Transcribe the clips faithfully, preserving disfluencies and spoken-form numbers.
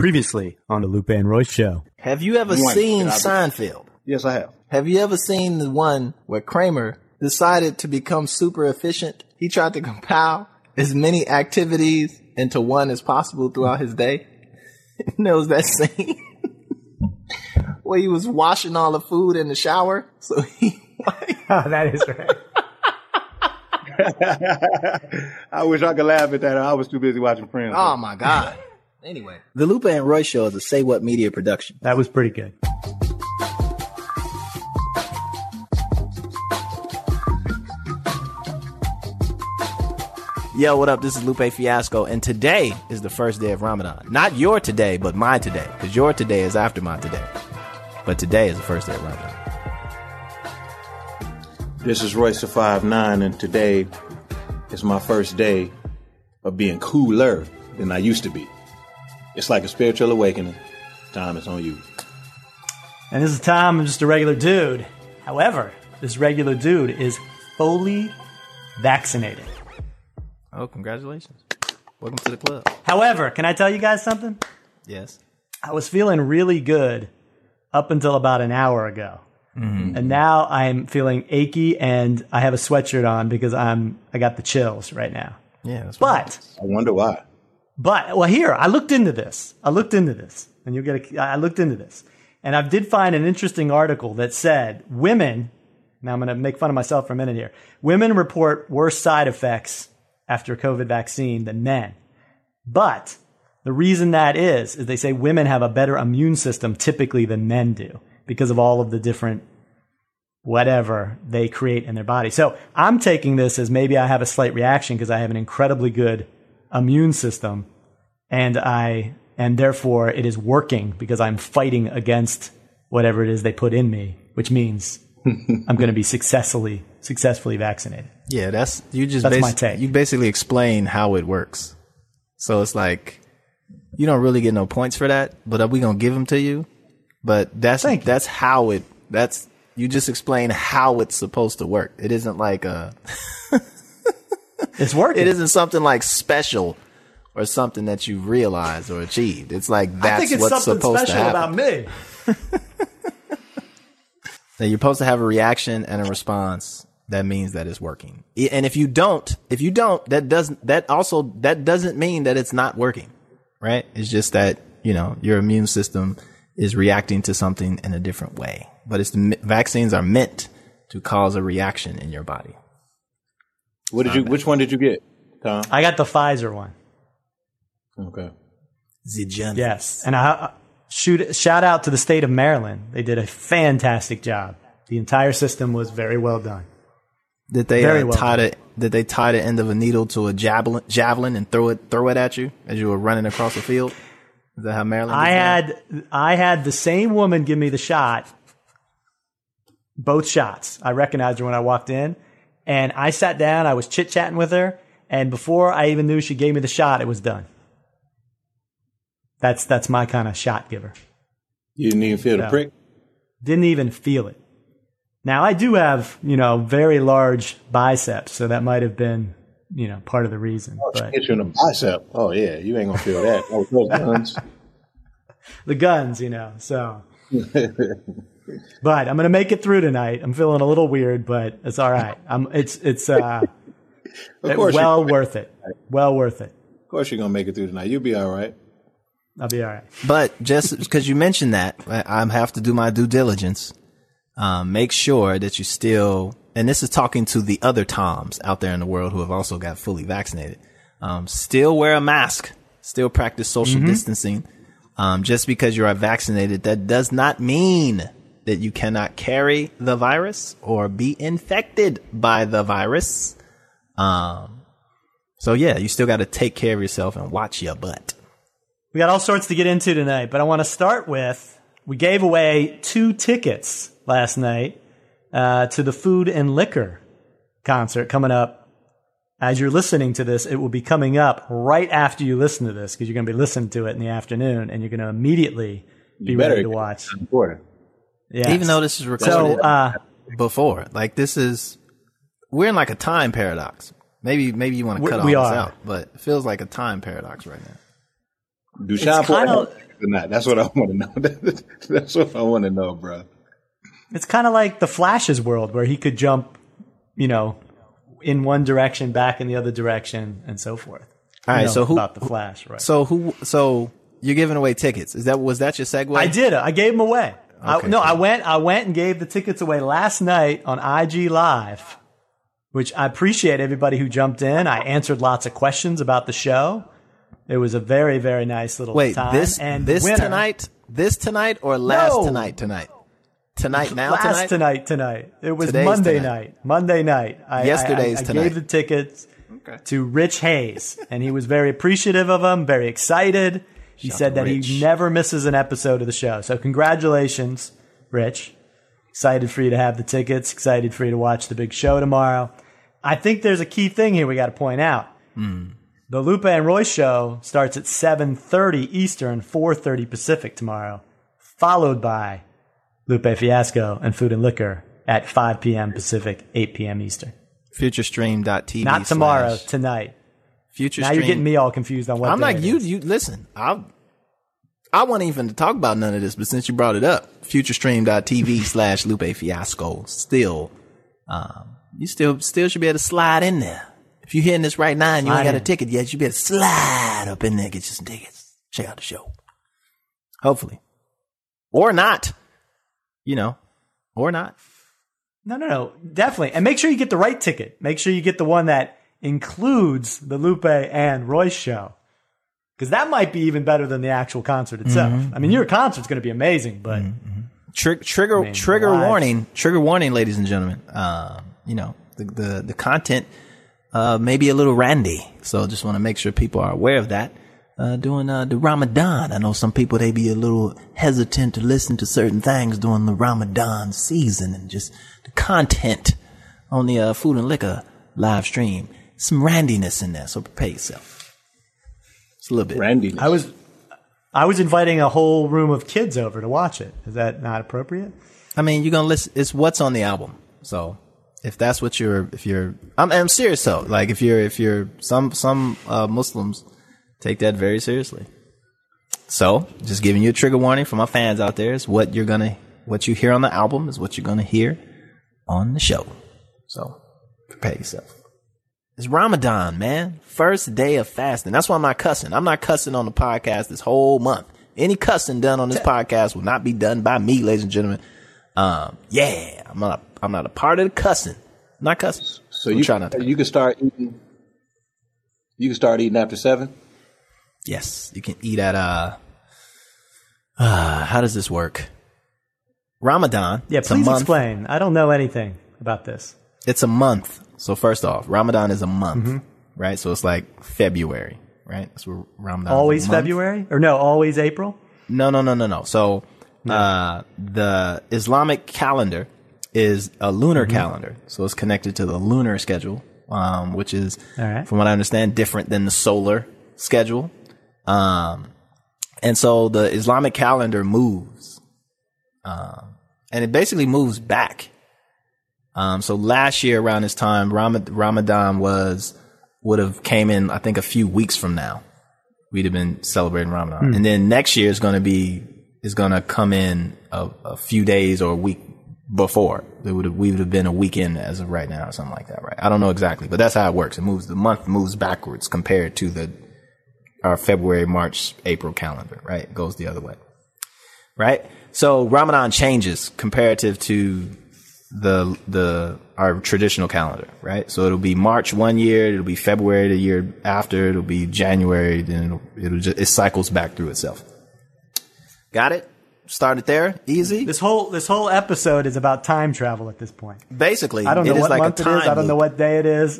Previously on the Lupe and Royce show. Have you ever One, seen Seinfeld? Yes, I have. Have you ever seen the one where Kramer decided to become super efficient? He tried to compile as many activities into one as possible throughout his day. And there was that scene where he was washing all the food in the shower. So he Oh, that is right. I wish I could laugh at that. I was too busy watching Friends. Oh my God. Anyway, the Lupe and Roy show is a Say What Media production. That was pretty good. Yo, what up? This is Lupe Fiasco, and today is the first day of Ramadan. Not your today, but my today, because your today is after my today. But today is the first day of Ramadan. This is Royce the five nine, and today is my first day of being cooler than I used to be. It's like a spiritual awakening. Time is on you. And this is Tom. I'm just a regular dude. However, this regular dude is fully vaccinated. Oh, congratulations. Welcome to the club. However, can I tell you guys something? Yes. I was feeling really good up until about an hour ago. Mm-hmm. And now I'm feeling achy and I have a sweatshirt on because I'm I got the chills right now. Yeah, that's But I wonder why. But, well, here, I looked into this. I looked into this. And you'll get a, I looked into this. And I did find an interesting article that said women, now I'm going to make fun of myself for a minute here, women report worse side effects after COVID vaccine than men. But the reason that is, is they say women have a better immune system typically than men do because of all of the different whatever they create in their body. So I'm taking this as maybe I have a slight reaction because I have an incredibly good immune system, and I and therefore it is working because I'm fighting against whatever it is they put in me, which means I'm going to be successfully successfully vaccinated. Yeah, that's you just that's basi- my take. You basically explain how it works. So it's like you don't really get no points for that, but are we gonna give them to you? But that's Thank that's how it. That's you just explain how it's supposed to work. It isn't like a. It's working. It isn't something like special or something that you realized or achieved. It's like that's I think it's what's something supposed special to happen. about me. That you're supposed to have a reaction and a response. That means that it's working. And if you don't, if you don't, that doesn't. That also that doesn't mean that it's not working, right? It's just that you know your immune system is reacting to something in a different way. But it's the vaccines are meant to cause a reaction in your body. What did you? Which one did you get, Tom? I got the Pfizer one. Okay. The Johnson. Yes, and I uh, shoot shout out to the state of Maryland. They did a fantastic job. The entire system was very well done. Did they Very uh, well tie done. the Did they tie the end of a needle to a javelin, javelin and throw it throw it at you as you were running across the field? Is that how Maryland? I did that? had I had the same woman give me the shot, both shots. I recognized her when I walked in, and I sat down. I was chit chatting with her, and before I even knew she gave me the shot, it was done. That's that's my kind of shot giver. You didn't even feel the No. prick? Didn't even feel it. Now I do have you know very large biceps, so that might have been you know part of the reason. Oh, But hit you in the bicep. Oh yeah, you ain't gonna feel that. Oh, those guns. the guns, you know, so. But I'm gonna make it through tonight. I'm feeling a little weird, but it's all right. I'm. It's it's uh, Of course well you- worth it. Well worth it. Of course you're gonna make it through tonight. You'll be all right. I'll be all right. But just because you mentioned that, I I have to do my due diligence. Um, make sure that you still, and this is talking to the other Toms out there in the world who have also got fully vaccinated. Um, still wear a mask. Still practice social Mm-hmm. distancing. Um, just because you are vaccinated, that does not mean that you cannot carry the virus or be infected by the virus. Um, so yeah, you still got to take care of yourself and watch your butt. We got all sorts to get into tonight, but I want to start with we gave away two tickets last night uh, to the Food and Liquor concert coming up. As you're listening to this, it will be coming up right after you listen to this because you're going to be listening to it in the afternoon and you're going to immediately be You better ready to watch. Important. Yeah. Even though this is recorded So, uh, before, like this is, we're in like a time paradox. Maybe, maybe you want to We- cut all we this are. out, but it feels like a time paradox right now. Do Sean Paul kinda- have tickets or not? That's what I want to know. That's what I want to know, bro. It's kind of like the Flash's world where he could jump, you know, in one direction, back in the other direction, and so forth. All right, You know so who about the Flash, right? So who? So you're giving away tickets? Is that was that your segue? I did. I gave them away. I, Okay, no, cool. I went. I went and gave the tickets away last night on I G Live, which I appreciate everybody who jumped in. I answered lots of questions about the show. It was a very, very nice little Wait, time. this and this winner, tonight, this tonight, or last No. tonight? Tonight, tonight now last tonight. tonight, tonight. It was Today's Monday tonight. night. Monday night. I, Yesterday's I, I, I tonight. gave the tickets to Rich Hayes, and he was very appreciative of them, very excited. He Shout said to that Rich. he never misses an episode of the show. So congratulations, Rich. Excited for you to have the tickets. Excited for you to watch the big show tomorrow. I think there's a key thing here we got to point out. Mm. The Lupe and Roy show starts at seven thirty Eastern, four thirty Pacific tomorrow, followed by Lupe Fiasco and Food and Liquor at five p.m. Pacific, eight p.m. Eastern. Futurestream dot T V. Not tomorrow, slash tonight. Futurestream. Now you're getting me all confused on what I'm day like it you. is. You listen. I I wasn't even to talk about none of this, but since you brought it up, Futurestream dot T V slash Lupe Fiasco. Still, um, you still still should be able to slide in there. If you're hearing this right now and you Slide ain't got a in. ticket yet, you better slide up in there, get you some tickets, check out the show. Hopefully, or not. You know, or not. No, no, no. Definitely. And make sure you get the right ticket. Make sure you get the one that includes the Lupe and Royce show. Because that might be even better than the actual concert itself. Mm-hmm. I mean, your concert's going to be amazing, but Tri- trigger I mean, trigger live. warning, trigger warning, ladies and gentlemen. Um, you know, the the, the content uh, may be a little randy, so just want to make sure people are aware of that. Uh, during uh, the Ramadan, I know some people they be a little hesitant to listen to certain things during the Ramadan season, and just the content on the uh, Food and Liquor live stream, some randiness in there. So prepare yourself. It's a little bit. Randy. I was I was inviting a whole room of kids over to watch it. Is that not appropriate? I mean, you're gonna listen. It's what's on the album. So if that's what you're, if you're, I'm, I'm serious though. Like if you're, if you're, some some uh, Muslims take that very seriously. So just giving you a trigger warning for my fans out there is what you're gonna, what you hear on the album is what you're gonna hear on the show. So prepare yourself. It's Ramadan, man. First day of fasting. That's why I'm not cussing. I'm not cussing on the podcast this whole month. Any cussing done on this podcast will not be done by me, ladies and gentlemen. Um, yeah, I'm not. I'm not a part of the cussing. I'm not cussing. So I'm you trying not to. you can start eating. You can start eating after seven. Yes, you can eat at uh. Uh, how does this work? Ramadan. Yeah, it's a please month. explain. I don't know anything about this. It's a month. So first off, Ramadan is a month, Mm-hmm. right? So it's like February, right? That's where Ramadan. Always is a month. February? Or no, always April? No, no, no, no, no. So uh, the Islamic calendar is a lunar Mm-hmm. calendar. So it's connected to the lunar schedule, um, which is, All right. from what I understand, different than the solar schedule. Um, and so the Islamic calendar moves. Um, and it basically moves back. Um, so last year around this time, Ramad- Ramadan was, would have came in, I think, a few weeks from now. We'd have been celebrating Ramadan. Hmm. And then next year is going to be, is going to come in a, a few days or a week before. It would have, we would have been a weekend as of right now or something like that, right? I don't know exactly, but that's how it works. It moves, the month moves backwards compared to the, our February, March, April calendar, right? It goes the other way, right? So Ramadan changes comparative to the, the, our traditional calendar, right? So it'll be March one year, it'll be February the year after, it'll be January, then it'll, it'll just, it cycles back through itself. Got it? Started there? Easy? This whole this whole episode is about time travel at this point. Basically, I don't know it is what like month a it time is. I don't know loop. what day it is.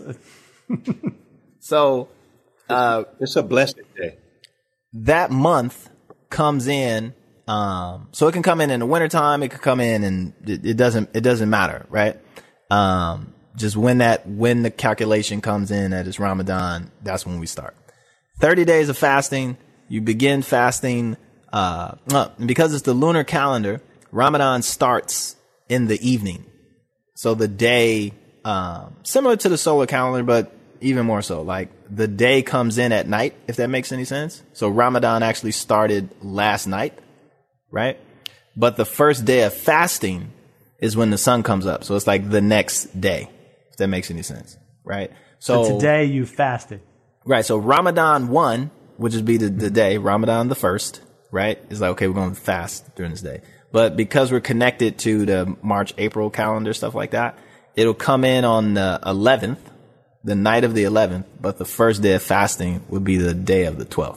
So, uh, It's a blessed day. that month comes in, um, so it can come in in the wintertime, it can come in and it, it doesn't, it doesn't matter, right? Um, just when that, when the calculation comes in that it's Ramadan, that's when we start. thirty days of fasting, you begin fasting, uh, uh, and because it's the lunar calendar, Ramadan starts in the evening. So the day, um, similar to the solar calendar, but even more so. Like the day comes in at night, if that makes any sense. So Ramadan actually started last night, right? But the first day of fasting is when the sun comes up. So it's like the next day, if that makes any sense, right? So, so today you fasted. Right. So Ramadan one, which would be the, the day, Ramadan the first, right? Is like, okay, we're going to fast during this day. But because we're connected to the March, April calendar, stuff like that, it'll come in on the eleventh, the night of the eleventh, but the first day of fasting would be the day of the twelfth.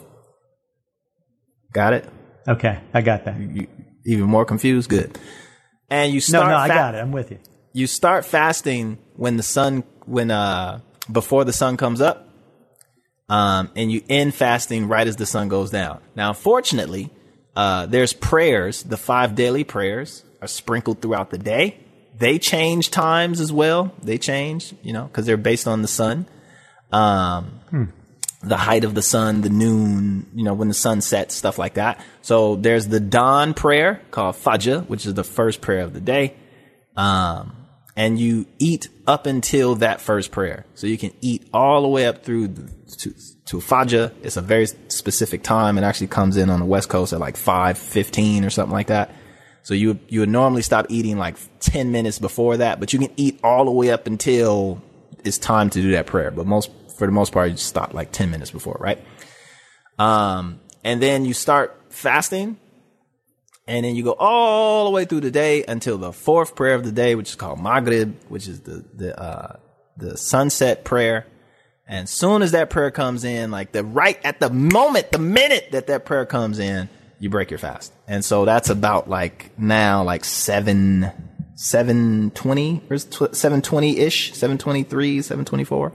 Got it? Okay, I got that. You, even more confused? Good. And you start. No, no, I fa- got it. I'm with you. You start fasting when the sun, when uh, before the sun comes up, um, and you end fasting right as the sun goes down. Now, unfortunately, uh, there's prayers. The five daily prayers are sprinkled throughout the day. They change times as well. They change, you know, because they're based on the sun. Um, hmm. The height of the sun, the noon, you know, when the sun sets, stuff like that. So there's the dawn prayer called Fajr, which is the first prayer of the day. Um, and you eat up until that first prayer. So you can eat all the way up through the, to, to Fajr. It's a very specific time. It actually comes in on the West Coast at like five fifteen or something like that. So you you would normally stop eating like ten minutes before that, but you can eat all the way up until it's time to do that prayer. But most, for the most part, you just stop like ten minutes before, right? Um, and then you start fasting, and then you go all the way through the day until the fourth prayer of the day, which is called Maghrib, which is the the uh, the sunset prayer. And soon as that prayer comes in, like the right at the moment, the minute that that prayer comes in, you break your fast. And so that's about like now, like seven, seven twenty or seven twenty ish, seven twenty-three, seven twenty-four.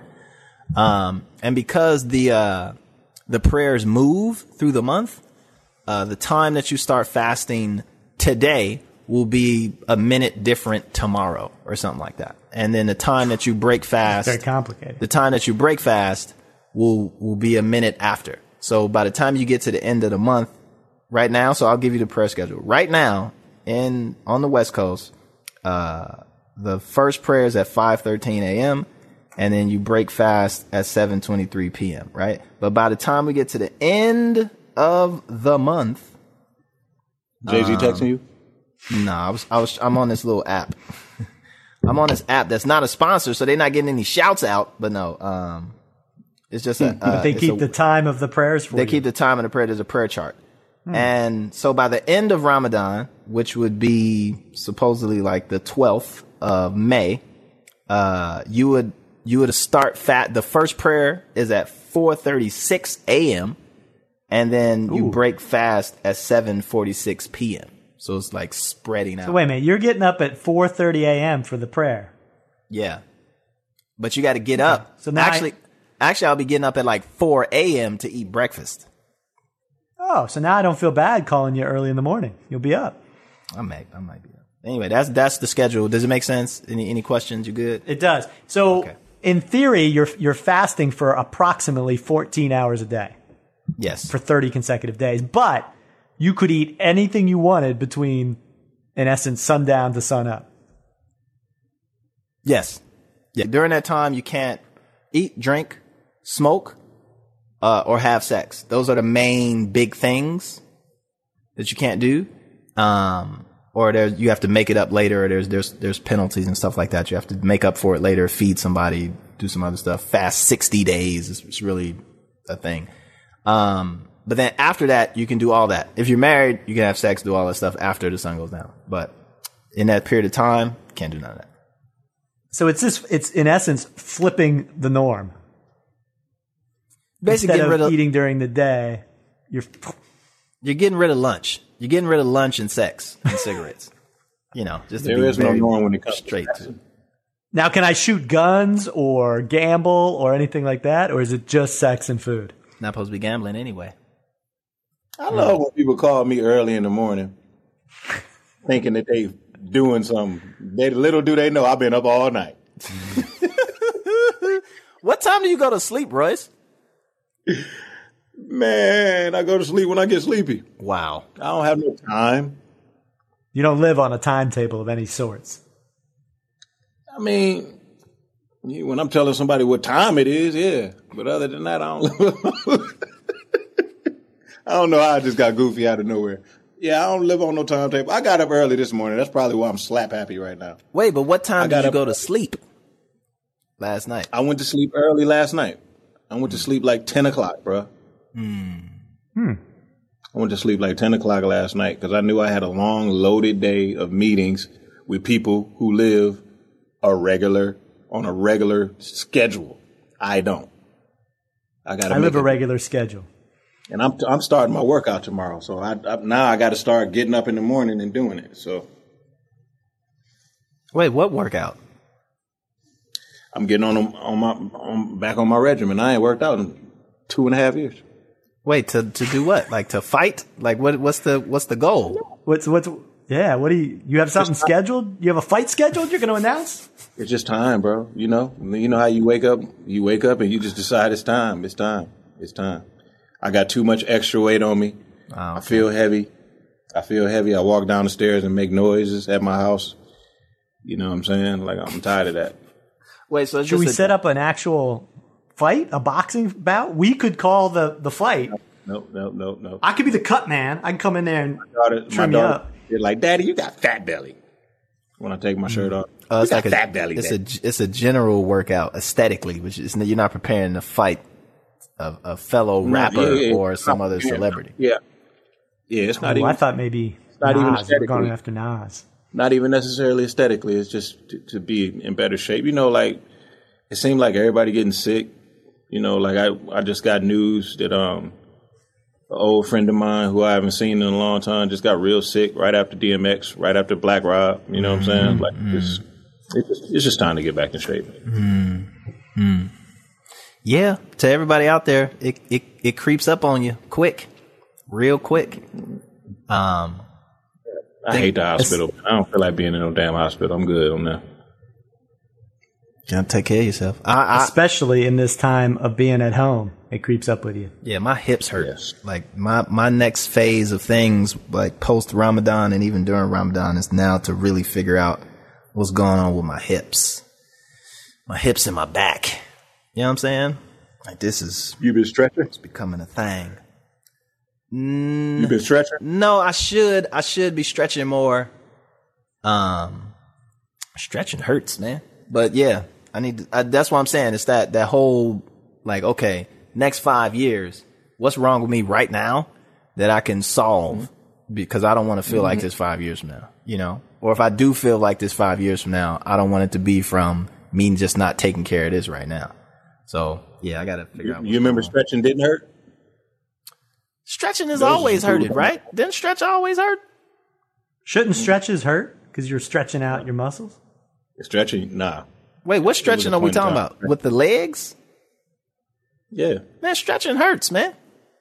Um, and because the, uh, the prayers move through the month, uh, the time that you start fasting today will be a minute different tomorrow or something like that. And then the time that you break fast, very complicated. The time that you break fast will, will be a minute after. So by the time you get to the end of the month, right now, so I'll give you the prayer schedule. Right now, in on the West Coast, uh, the first prayer is at five thirteen a.m., and then you break fast at seven twenty-three p.m., right? But by the time we get to the end of the month... Jay-Z um, texting you? No, nah, I was, I was, I'm on this little app. I'm on this app that's not a sponsor, so they're not getting any shouts out, but no, um, it's just a... Uh, but they keep a, the time of the prayers for They you. keep the time of the prayer. There's a prayer chart. Hmm. And so by the end of Ramadan, which would be supposedly like the twelfth of May, uh, you would, you would start fat. The first prayer is at four thirty-six a.m. and then Ooh. you break fast at seven forty-six p.m. So it's like spreading out. So wait a minute, you're getting up at four thirty a.m. for the prayer. Yeah. But you got to get okay. up. So now actually, I, actually I'll be getting up at like four a.m. to eat breakfast. Oh, so now I don't feel bad calling you early in the morning. You'll be up. I might, I might be up. Anyway, that's that's the schedule. Does it make sense? Any any questions? You good? It does. So, okay. In theory, you're you're fasting for approximately fourteen hours a day. Yes. For thirty consecutive days, but you could eat anything you wanted between, in essence, sundown to sun up. Yes. Yeah. During that time, you can't eat, drink, smoke. Uh, or have sex. Those are the main big things that you can't do. Um, or there's, you have to make it up later, or there's, there's, there's penalties and stuff like that. You have to make up for it later, feed somebody, do some other stuff. Fast sixty days is, is really a thing. Um, but then after that, you can do all that. If you're married, you can have sex, do all that stuff after the sun goes down. But in that period of time, can't do none of that. So it's just, it's in essence flipping the norm. Basically, instead of rid of, eating during the day, you're you're getting rid of lunch. You're getting rid of lunch and sex and cigarettes. You know, just to there be is no norm when it comes straight to, to. Now, can I shoot guns or gamble or anything like that, or is it just sex and food? Not supposed to be gambling anyway. I love when people call me early in the morning, thinking that they doing something. They little do they know I've been up all night. What time do you go to sleep, Royce? Man, I go to sleep when I get sleepy. Wow. I don't have no time. You don't live on a timetable of any sorts. I mean, Yeah, when I'm telling somebody what time it is, yeah. But other than that, I don't. I don't know how I just got goofy out of nowhere. Yeah, I don't live on no timetable. I got up early this morning. That's probably why I'm slap happy right now. Wait, but what time did you up, go to sleep last night? I went to sleep early last night. I went to sleep like ten o'clock, bro. Hmm. Hmm. I went to sleep like ten o'clock last night because I knew I had a long, loaded day of meetings with people who live a regular, on a regular schedule. I don't. I got. I live a regular schedule. And I'm I'm starting my workout tomorrow, so I, I now I got to start getting up in the morning and doing it. So, wait, what workout? I'm getting on on my on, back on my regimen. I ain't worked out in two and a half years. Wait, to to do what? Like to fight? Like what? What's the what's the goal? What's what's yeah? What do you you have something scheduled? You have a fight scheduled? You're going to announce? It's just time, bro. You know, you know how you wake up. You wake up and you just decide it's time. It's time. It's time. I got too much extra weight on me. Oh, okay. I feel heavy. I feel heavy. I walk down the stairs and make noises at my house. You know what I'm saying? Like, I'm tired of that. Wait, so should we a- set up an actual fight, a boxing bout? We could call the, the fight. No, no, no, no. I could be the cut man. I can come in there and my daughter, trim my you daughter, up. You're like, Daddy, you got fat belly. When I take my shirt off. Oh, it's you like got a fat belly. It's Daddy. a it's a general workout aesthetically, which is you're not preparing to fight a, a fellow No, rapper yeah, yeah, or some not, other yeah, celebrity. Yeah, yeah. It's not Ooh, even. I thought maybe not Nas. even We're aesthetically. going after Nas. Not even necessarily aesthetically. It's just to, to be in better shape. You know, like it seemed like everybody getting sick. You know, like I I just got news that um an old friend of mine who I haven't seen in a long time just got real sick right after D M X, right after Black Rob. You know what I'm saying? Like it's it's just, it's just time to get back in shape. Mm-hmm. Yeah, to everybody out there, it, it it creeps up on you quick, real quick. Um, I hate the hospital. I don't feel like being in no damn hospital. I'm good on that. You gotta take care of yourself. I, I, Especially in this time of being at home, it creeps up with you. Yeah, my hips hurt. Yes. Like my my next phase of things, like post Ramadan and even during Ramadan, is now to really figure out what's going on with my hips, my hips and my back. You know what I'm saying? Like this is You been stretching? it's becoming a thing. Mm, You been stretching? no, I should I should be stretching more. Um, stretching hurts, man. But yeah, I need. To, I, that's what I'm saying. It's that that whole like, okay, next five years, what's wrong with me right now that I can solve? Mm-hmm. Because I don't want to feel mm-hmm. like this five years from now, you know. Or if I do feel like this five years from now, I don't want it to be from me just not taking care of this right now. So yeah, I got to figure You, out. you remember stretching didn't hurt? Stretching has Those always are- hurted, right? Didn't stretch always hurt? Shouldn't stretches hurt because you're stretching out your muscles? Stretching? Nah. Wait, what stretching a are we point in talking time. about? With the legs? Yeah. Man, stretching hurts, man.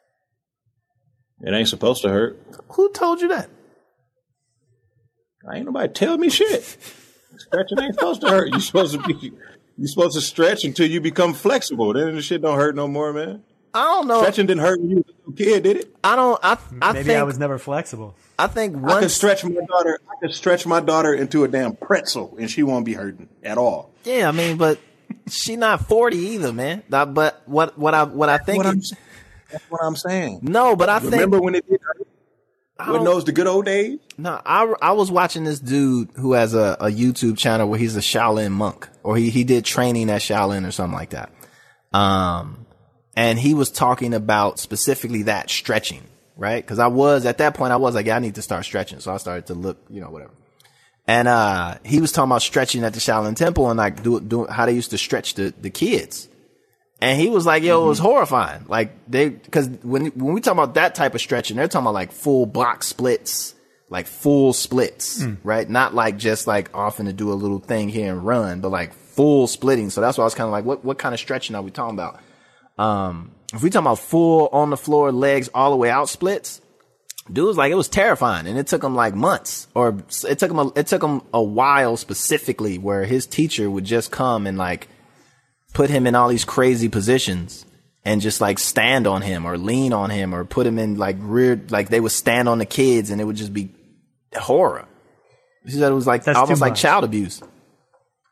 It ain't supposed to hurt. Who told you that? Ain't nobody tell me shit. Stretching ain't supposed to hurt. You supposed to be. You supposed to stretch until you become flexible. Then the shit don't hurt no more, man. I don't know. Stretching didn't hurt when you was a little kid, did it? I don't. I. I Maybe think. I was never flexible. I think I could once. stretch my daughter. I could stretch my daughter into a damn pretzel, and she won't be hurting at all. Yeah, I mean, but she not forty either, man. That- But what? What I? What I think? What I'm, it- that's what I'm saying. no, but I think. Remember when it did hurt? I What don't- knows the good old days? No, I, I was watching this dude who has a, a YouTube channel where he's a Shaolin monk, or he, he did training at Shaolin or something like that. Um, and he was talking about specifically that stretching, right? Cause I was, at that point, I was like, yeah, I need to start stretching. So I started to look, you know, whatever. And, uh, he was talking about stretching at the Shaolin Temple and like do, do how they used to stretch the, the kids. And he was like, yo, it was horrifying. Like they, cause when, when we talk about that type of stretching, they're talking about like full block splits, like full splits, mm. right? Not like just like often to do a little thing here and run, but like full splitting. So that's why I was kind of like, what, what kind of stretching are we talking about? Um, if we talking about full on the floor, legs all the way out splits, dude was like, it was terrifying. And it took him like months, or it took him, a, it took him a while specifically where his teacher would just come and like, put him in all these crazy positions and just like stand on him or lean on him or put him in like rear, like they would stand on the kids and it would just be horror. He said it was like That's almost too like much. child abuse.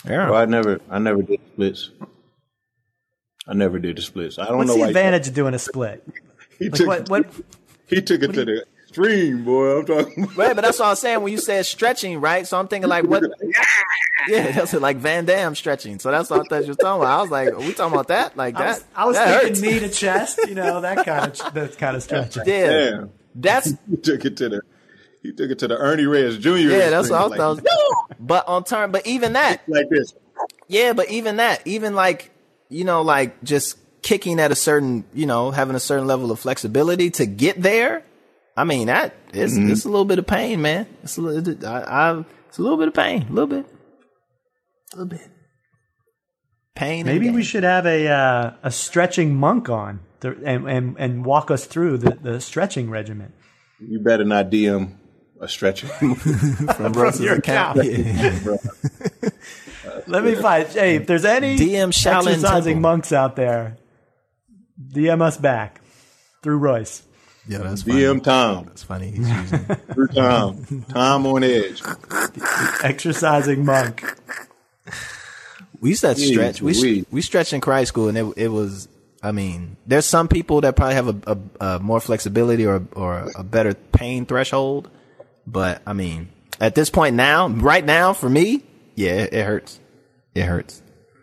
Yeah. Well, I never, I never did splits. I never did the splits. I don't What's know the why advantage of doing a split? he, he Like took what? What? he took it to the extreme, boy. I'm talking. About. Right, but that's what I'm saying when you said stretching, right? So I'm thinking like what? Yeah, that's like Van Damme stretching. So that's what I thought you were talking about. I was like, are we talking about that? Like I that? was, I was that thinking hurts. knee to chest, you know, that kind of that kind of stretching. Yeah, Damn. that's He took it to the. He took it to the Ernie Reyes Junior yeah, that's what I extreme, thought. like, But on turn, but even that, like this. yeah, but even that, even like you know, like just kicking at a certain, you know, having a certain level of flexibility to get there. I mean, that it's Mm-hmm. it's a little bit of pain, man. It's a little, I, I, it's a little bit of pain, a little bit, a little bit pain. Maybe and we gain. should have a uh, a stretching monk on to, and, and and walk us through the, the stretching regimen. You better not D M a stretcher. from Russ's your account. account. Yeah. Bro. Let me find. Hey, if there's any D M Shaolin exercising Temple. monks out there, D M us back through Royce. Yeah, that's funny. D M Tom. That's funny. He's using Through Tom. Tom on edge. Exercising monk. We used to have to Jeez stretch. We Louise. we stretched in high school, and it it was. I mean, there's some people that probably have a, a, a more flexibility or or a better pain threshold, but I mean, at this point now, right now, for me, yeah, it, it hurts. It hurts.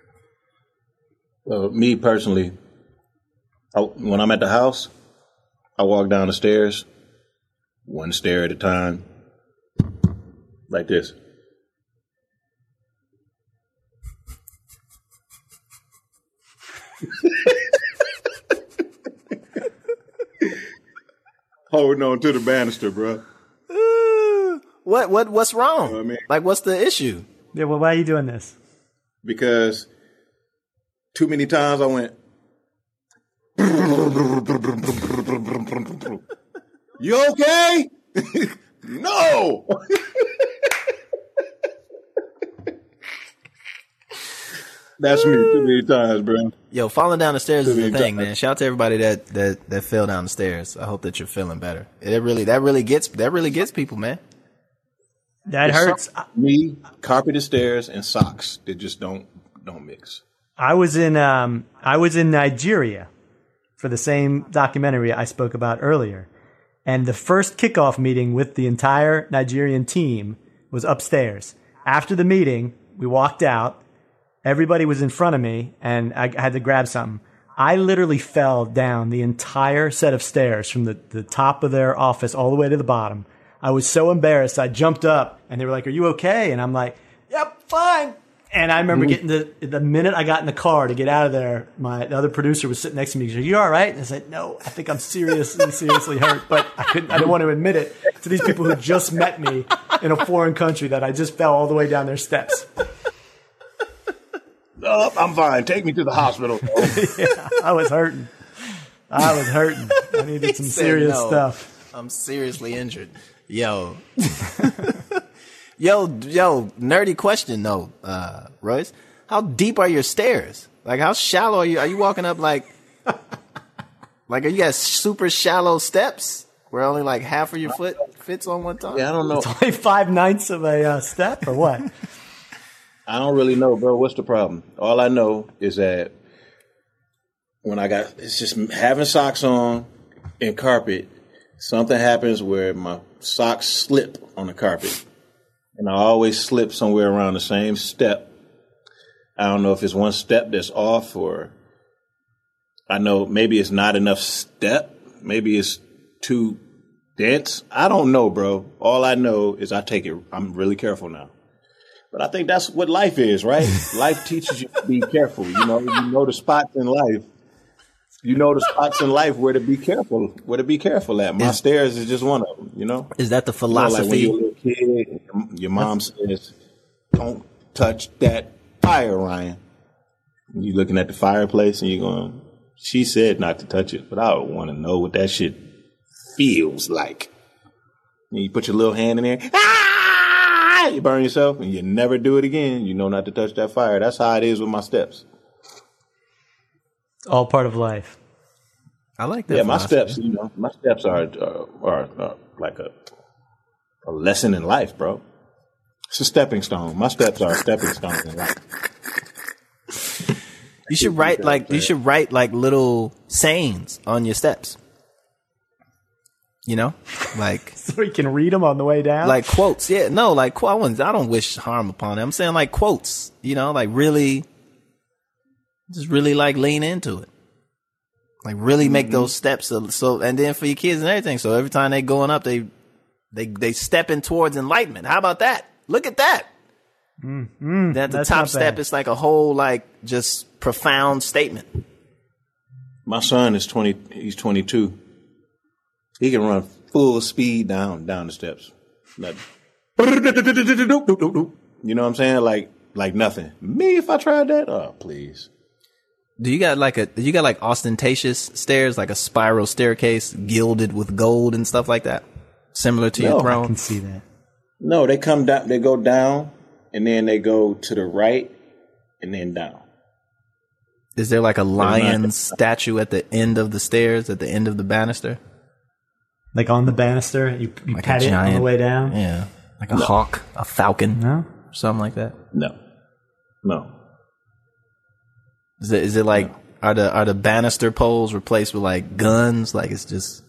Well, me personally, I, when I'm at the house, I walk down the stairs, one stair at a time, like this. Holding on to the banister, bro. What what what's wrong? You know what I mean? Like, what's the issue? Yeah, well, why are you doing this? Because too many times I went. You okay? No. That's me too many times, bro. Yo, falling down the stairs is the Too many thing, times. man. Shout out to everybody that, that, that fell down the stairs. I hope that you're feeling better. It really that really gets that really gets people, man. That hurts. Me, carpeted stairs and socks that just don't don't mix. I was in um, I was in Nigeria for the same documentary I spoke about earlier, and the first kickoff meeting with the entire Nigerian team was upstairs. After the meeting, we walked out. Everybody was in front of me, and I had to grab something. I literally fell down the entire set of stairs from the, the top of their office all the way to the bottom. I was so embarrassed. I jumped up, and they were like, "Are you okay?" And I'm like, "Yep, fine." And I remember getting the the minute I got in the car to get out of there, my the other producer was sitting next to me. He said, "You all right?" And I said, "No, I think I'm seriously, seriously hurt." But I couldn't. I didn't want to admit it to these people who just met me in a foreign country that I just fell all the way down their steps. Oh, I'm fine. Take me to the hospital. Yeah, I was hurting. I was hurting. I needed some said serious no. stuff. I'm seriously injured. Yo. yo, yo, nerdy question though, uh, Royce. How deep are your stairs? Like, how shallow are you? Are you walking up like, like, are you got super shallow steps where only like half of your foot fits on one time? Yeah, I don't know. Only five ninths of a uh, step, or what? I don't really know, bro. What's the problem? All I know is that when I got, it's just having socks on and carpet, something happens where my socks slip on the carpet. And I always slip somewhere around the same step. I don't know if it's one step that's off, or I know maybe it's not enough step. Maybe it's too dense. I don't know, bro. All I know is I take it. I'm really careful now. But I think that's what life is, right? Life teaches you to be careful. You know, you know the spots in life. You know the spots in life where to be careful, where to be careful at. My Is- stairs is just one of them, you know? Is that the You know, like when philosophy? you're a little kid, and your mom says, don't touch that fire, Ryan. And you're looking at the fireplace and you're going, she said not to touch it, but I want to know what that shit feels like. And you put your little hand in there, ah! You burn yourself and you never do it again. You know not to touch that fire. That's how it is with my steps. It's all part of life. I like that. Yeah, my philosophy. steps, you know, my steps are, uh, are, are like a, a lesson in life, bro. It's a stepping stone. My steps are a stepping stone in life. You should write like you should write like little sayings on your steps. You know, like So you can read them on the way down? like quotes. Yeah, no, like qu- I, wouldn't- I don't wish harm upon them. I'm saying like quotes. You know, like really, just really like lean into it. Like really make Mm-hmm. those steps. So, so and then for your kids and everything. So every time they going up, they they they stepping towards enlightenment. How about that? Look at that. Mm, At the that's top not step, bad. it's like a whole like just profound statement. My son is twenty. He's twenty-two. He can run full speed down down the steps. Nothing. You know what I'm saying? Like like nothing. Me, if I tried that, oh please. Do you got like a do you got like ostentatious stairs, like a spiral staircase gilded with gold and stuff like that? Similar to No, your I I throne? can see that. No, they come down. They go down, and then they go to the right, and then down. Is there like a lion not- statue at the end of the stairs, at the end of the banister? Like on the banister, you, you Like pat a it on the giant- way down? Yeah. Like a hawk, a falcon, No? something like that. No, no. Is it, is it like, are the, are the banister poles replaced with like guns? Like it's just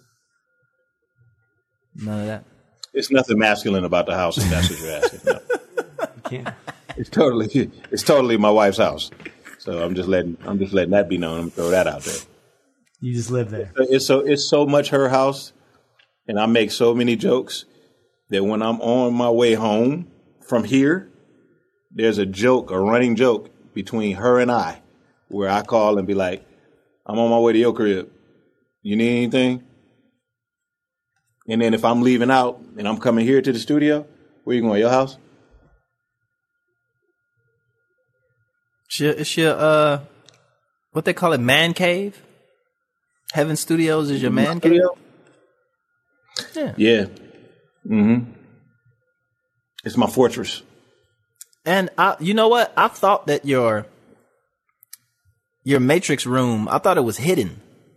none of that. It's nothing masculine about the house. If that's what you're asking. No. You can't. It's totally, it's totally my wife's house. So I'm just letting, I'm just letting that be known. I'm gonna throw that out there. You just live there. It's so, it's so much her house, and I make so many jokes that when I'm on my way home from here, there's a joke, a running joke between her and I, where I call and be like, "I'm on my way to your crib. You need anything?" And then if I'm leaving out and I'm coming here to the studio, where you going? Your house? It's your, it's your uh, what they call it, man cave? Heaven Studios is your man cave? Studio? Yeah. Yeah. Mm-hmm. It's my fortress. And I, you know what? I thought that your your matrix room, I thought it was hidden.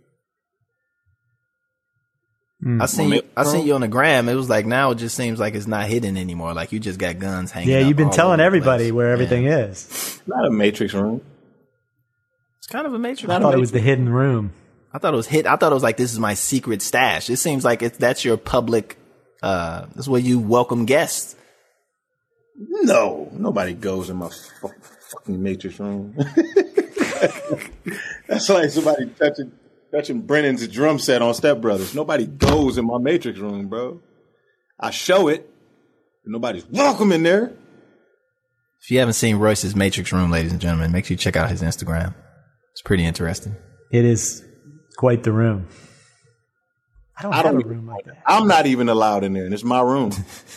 I seen My you. I matrix seen room? you on the gram. It was like now it just seems like it's not hidden anymore. Like you just got guns hanging. Yeah, up you've been all telling over the everybody place. where Yeah. everything is. It's not a matrix room. It's kind of a matrix. I Not room. thought it was the hidden room. I thought it was hit. I thought it was like this is my secret stash. It seems like it's that's your public. Uh, that's where you welcome guests. No, nobody goes in my fu- fucking matrix room. That's like somebody touching touching Brennan's drum set on Step Brothers. Nobody goes in my matrix room, bro. I show it, and nobody's welcome in there. If you haven't seen Royce's matrix room, ladies and gentlemen, make sure you check out his Instagram. It's pretty interesting. It is quite the room. I don't I have don't a even- room like that. I'm not even allowed in there, and it's my room.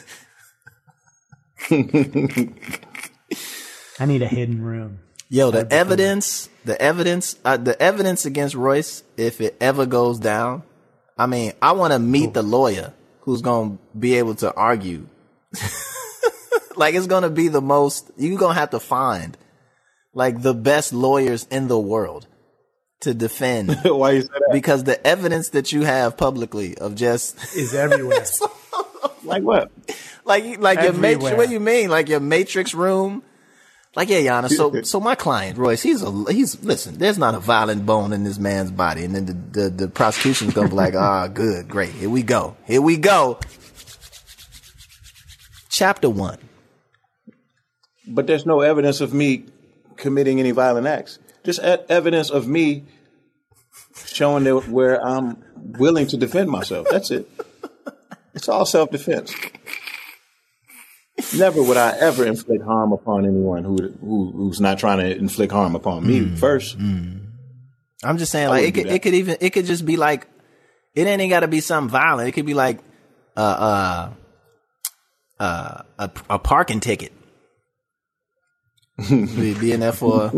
I need a hidden room. Yo, the evidence, the evidence, uh, the evidence against Royce, if it ever goes down, I mean, I want to meet the lawyer who's going to be able to argue. Like, it's going to be the most, you're going to have to find, like, the best lawyers in the world to defend. Why you say that? Because the evidence that you have publicly of just, Is everywhere. Like what? like, like your matrix, Everywhere. what do you mean? Like your matrix room? Like, yeah, Yana, so, so my client, Royce, he's a, he's, listen, there's not a violent bone in this man's body. And then the, the, the prosecution's gonna be like, ah, good, great. Here we go. Here we go. Chapter one. But there's no evidence of me committing any violent acts. Just e- evidence of me showing that where I'm willing to defend myself. That's it. It's all self-defense. Never would I ever inflict harm upon anyone who, who who's not trying to inflict harm upon me Mm, first. I'm just saying, I like, it wouldn't do could, that. it could even, it could just be like, it ain't even gotta be something violent. It could be like, uh, uh, uh, a, a parking ticket. be, be in there for,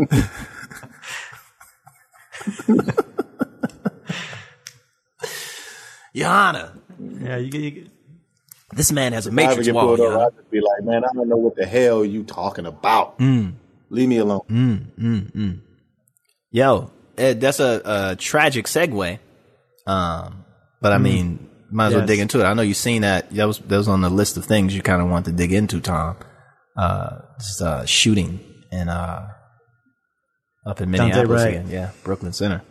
Your Honor, Yeah, you, you, this man has a If I ever matrix get wall, pulled Your over, Honor. I'd just be like, man, I don't know what the hell you talking about. Mm. Leave me alone. Yo, eh, that's a, a tragic segue. Um, but I mean, might as well Yes. dig into it. I know you've seen that. That was that was on the list of things you kind of want to dig into, Tom. uh, this uh, shooting in uh, up in Minneapolis again. Yeah, Brooklyn Center.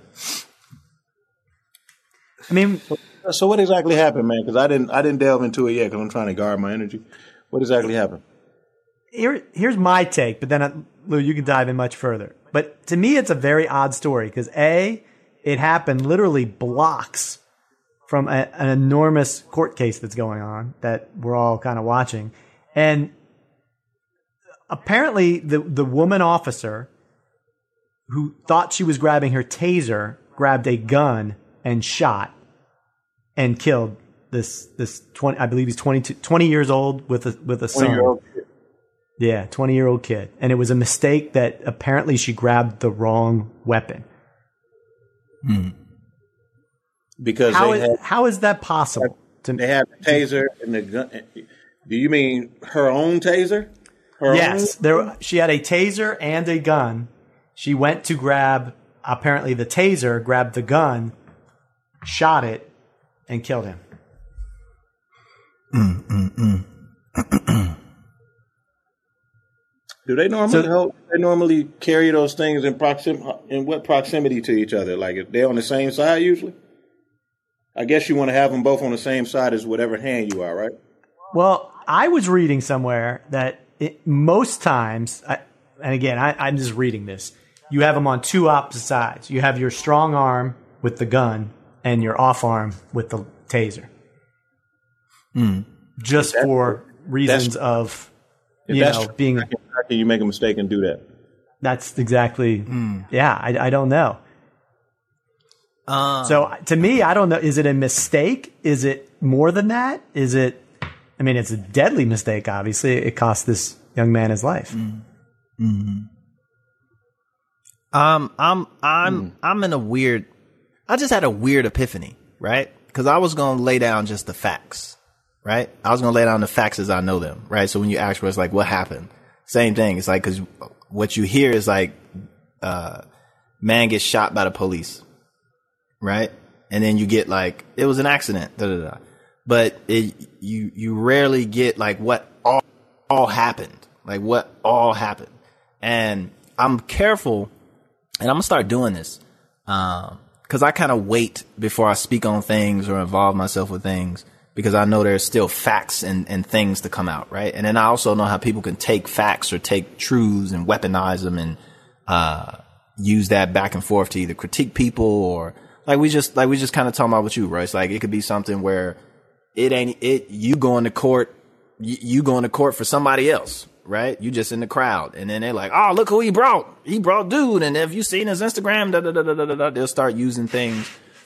I mean, so what exactly happened, man? Because I didn't I didn't delve into it yet because I'm trying to guard my energy. What exactly happened? Here, here's my take, but then uh, Lou, you can dive in much further. But to me, it's a very odd story because A, it happened literally blocks from a, an enormous court case that's going on that we're all kind of watching. And apparently the, the woman officer who thought she was grabbing her taser grabbed a gun and shot and killed this, this twenty, I believe he's twenty-two, twenty years old with a, with a son. Yeah, twenty year old kid. And it was a mistake that apparently she grabbed the wrong weapon. Hmm. Because how they is, had, how is that possible? To, they had the taser and the gun. Do you mean her own taser? Her yes, own? there. She had a taser and a gun. She went to grab apparently the taser, grabbed the gun, shot it, and killed him. Mm, mm, mm. Do they normally So- hold, they normally carry those things in proxim in what proximity to each other? Like if they're on the same side usually? I guess you want to have them both on the same side as whatever hand you are, right? Well, I was reading somewhere that it, most times, I, and again, I, I'm just reading this, you have them on two opposite sides. You have your strong arm with the gun and your off arm with the taser. Mm. Just That's- for reasons of, If you that's know, true, being... how can, how can you make a mistake and do that? That's exactly, yeah, I, I don't know. Um, So to me, I don't know. Is it a mistake? Is it more than that? Is it, I mean, it's a deadly mistake, obviously. It cost this young man his life. mm-hmm. Um, I'm I'm mm. I'm in a weird. I just had a weird epiphany, right? Because I was gonna lay down just the facts, right? I was gonna lay down the facts as I know them, right? So when you ask for, it's like, what happened? Same thing. It's like because what you hear is like, uh, man gets shot by the police, right? And then you get like, it was an accident, da da da. But it, you you rarely get like what all all happened, like what all happened, and I'm careful. And I'm going to start doing this um, because I kind of wait before I speak on things or involve myself with things because I know there's still facts and, and things to come out, right? And then I also know how people can take facts or take truths and weaponize them and uh, use that back and forth to either critique people or like we just like we just kind of talking about with you, right? It's like it could be something where it ain't it you going to court, you, you going to court for somebody else. Right? You just in the crowd. And then they're like, oh, look who he brought. He brought dude. And if you seen his Instagram, da, da, da, da, da, da, they'll start using things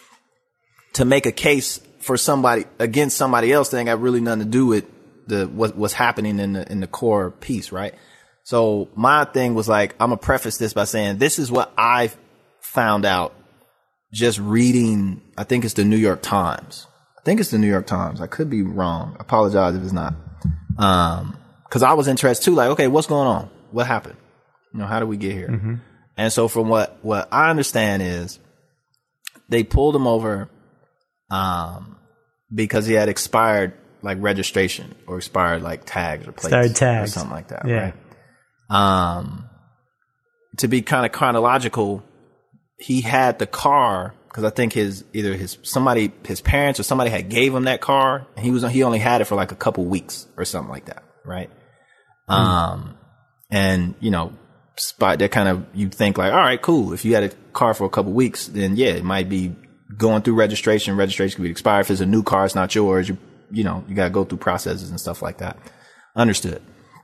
to make a case for somebody against somebody else that ain't got really nothing to do with the what, what's happening in the in the core piece, right? So my thing was like, I'm gonna preface this by saying this is what I found out just reading, I think it's the New York Times. I think it's the New York Times. I could be wrong. I apologize if it's not. Um Because I was interested too, like, okay, what's going on? What happened? You know, how did we get here? Mm-hmm. And so from what, what I understand is they pulled him over um, because he had expired like registration or expired like tags or plates Expired tags. or something like that, Yeah. right? Um, to be kind of chronological, he had the car because I think his either his somebody his parents or somebody had gave him that car and he was he only had it for like a couple weeks or something like that, right? Um, and you know, spot that kind of, you think like, all right, cool. If you had a car for a couple weeks, then yeah, it might be going through registration. Registration could be expired. If it's a new car, it's not yours. You, you know, you got to go through processes and stuff like that. Understood.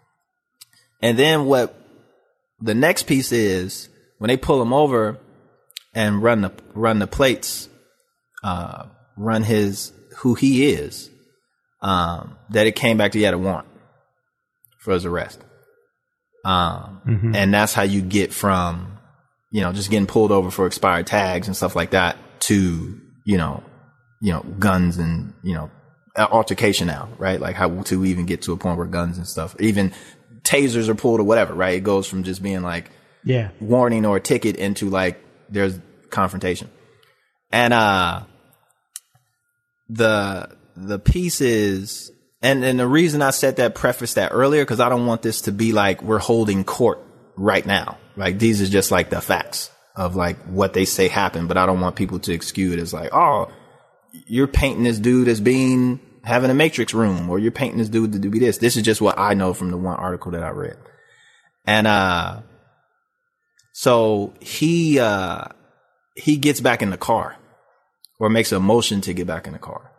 And then what the next piece is when they pull him over and run the, run the plates, uh, run his, who he is, um, that it came back to he had a warrant for his arrest. Um, mm-hmm. And that's how you get from, you know, just getting pulled over for expired tags and stuff like that to, you know, you know, guns and, you know, altercation now, right? Like how to even get to a point where guns and stuff, even tasers are pulled or whatever, right? It goes from just being like, yeah, warning or a ticket into like, there's confrontation. And, uh, the, the piece is, and and the reason I said that, preface that earlier, because I don't want this to be like we're holding court right now. Like these is just like the facts of like what they say happened, but I don't want people to excuse it as like, oh, you're painting this dude as being having a Matrix room, or you're painting this dude to do this. This is just what I know from the one article that I read. And uh so he uh he gets back in the car, or makes a motion to get back in the car.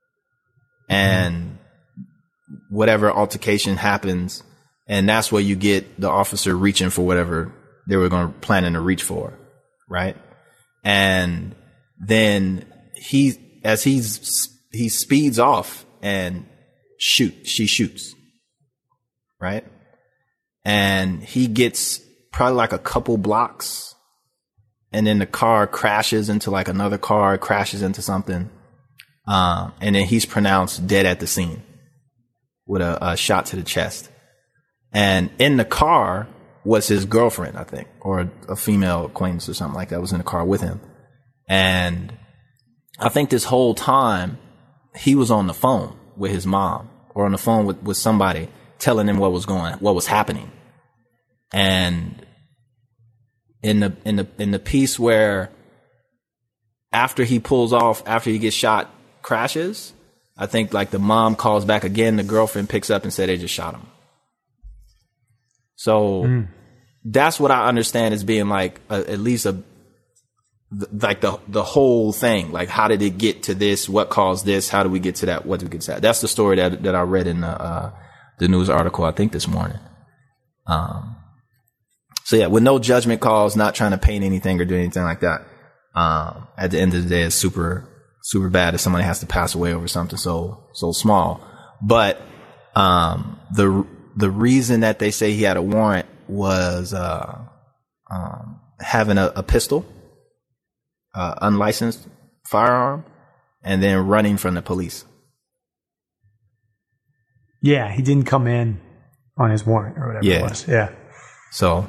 And whatever altercation happens, and that's where you get the officer reaching for whatever they were going to planning to reach for, right? And then he, as he's he speeds off and shoot, she shoots, right? And he gets probably like a couple blocks, and then the car crashes into like another car, crashes into something, um, and then he's pronounced dead at the scene with a, a shot to the chest. And in the car was his girlfriend, I think, or a female acquaintance or something like that was in the car with him. And I think this whole time he was on the phone with his mom, or on the phone with, with somebody telling him what was going, what was happening. And in the, in the, in the piece where after he pulls off, after he gets shot, crashes, I think like the mom calls back again, the girlfriend picks up and said they just shot him. So mm. that's what I understand as being like a, at least a, th- like the the whole thing. Like, how did it get to this? What caused this? How do we get to that? What did we get to that? That's the story that that I read in the uh, the news article, I think, this morning. Um. So yeah, with no judgment calls, not trying to paint anything or do anything like that. Um. At the end of the day, it's super super bad if somebody has to pass away over something so so small. But um the the reason that they say he had a warrant was uh um having a, a pistol, uh unlicensed firearm, and then running from the police. Yeah, he didn't come in on his warrant or whatever yeah. it was. Yeah. So,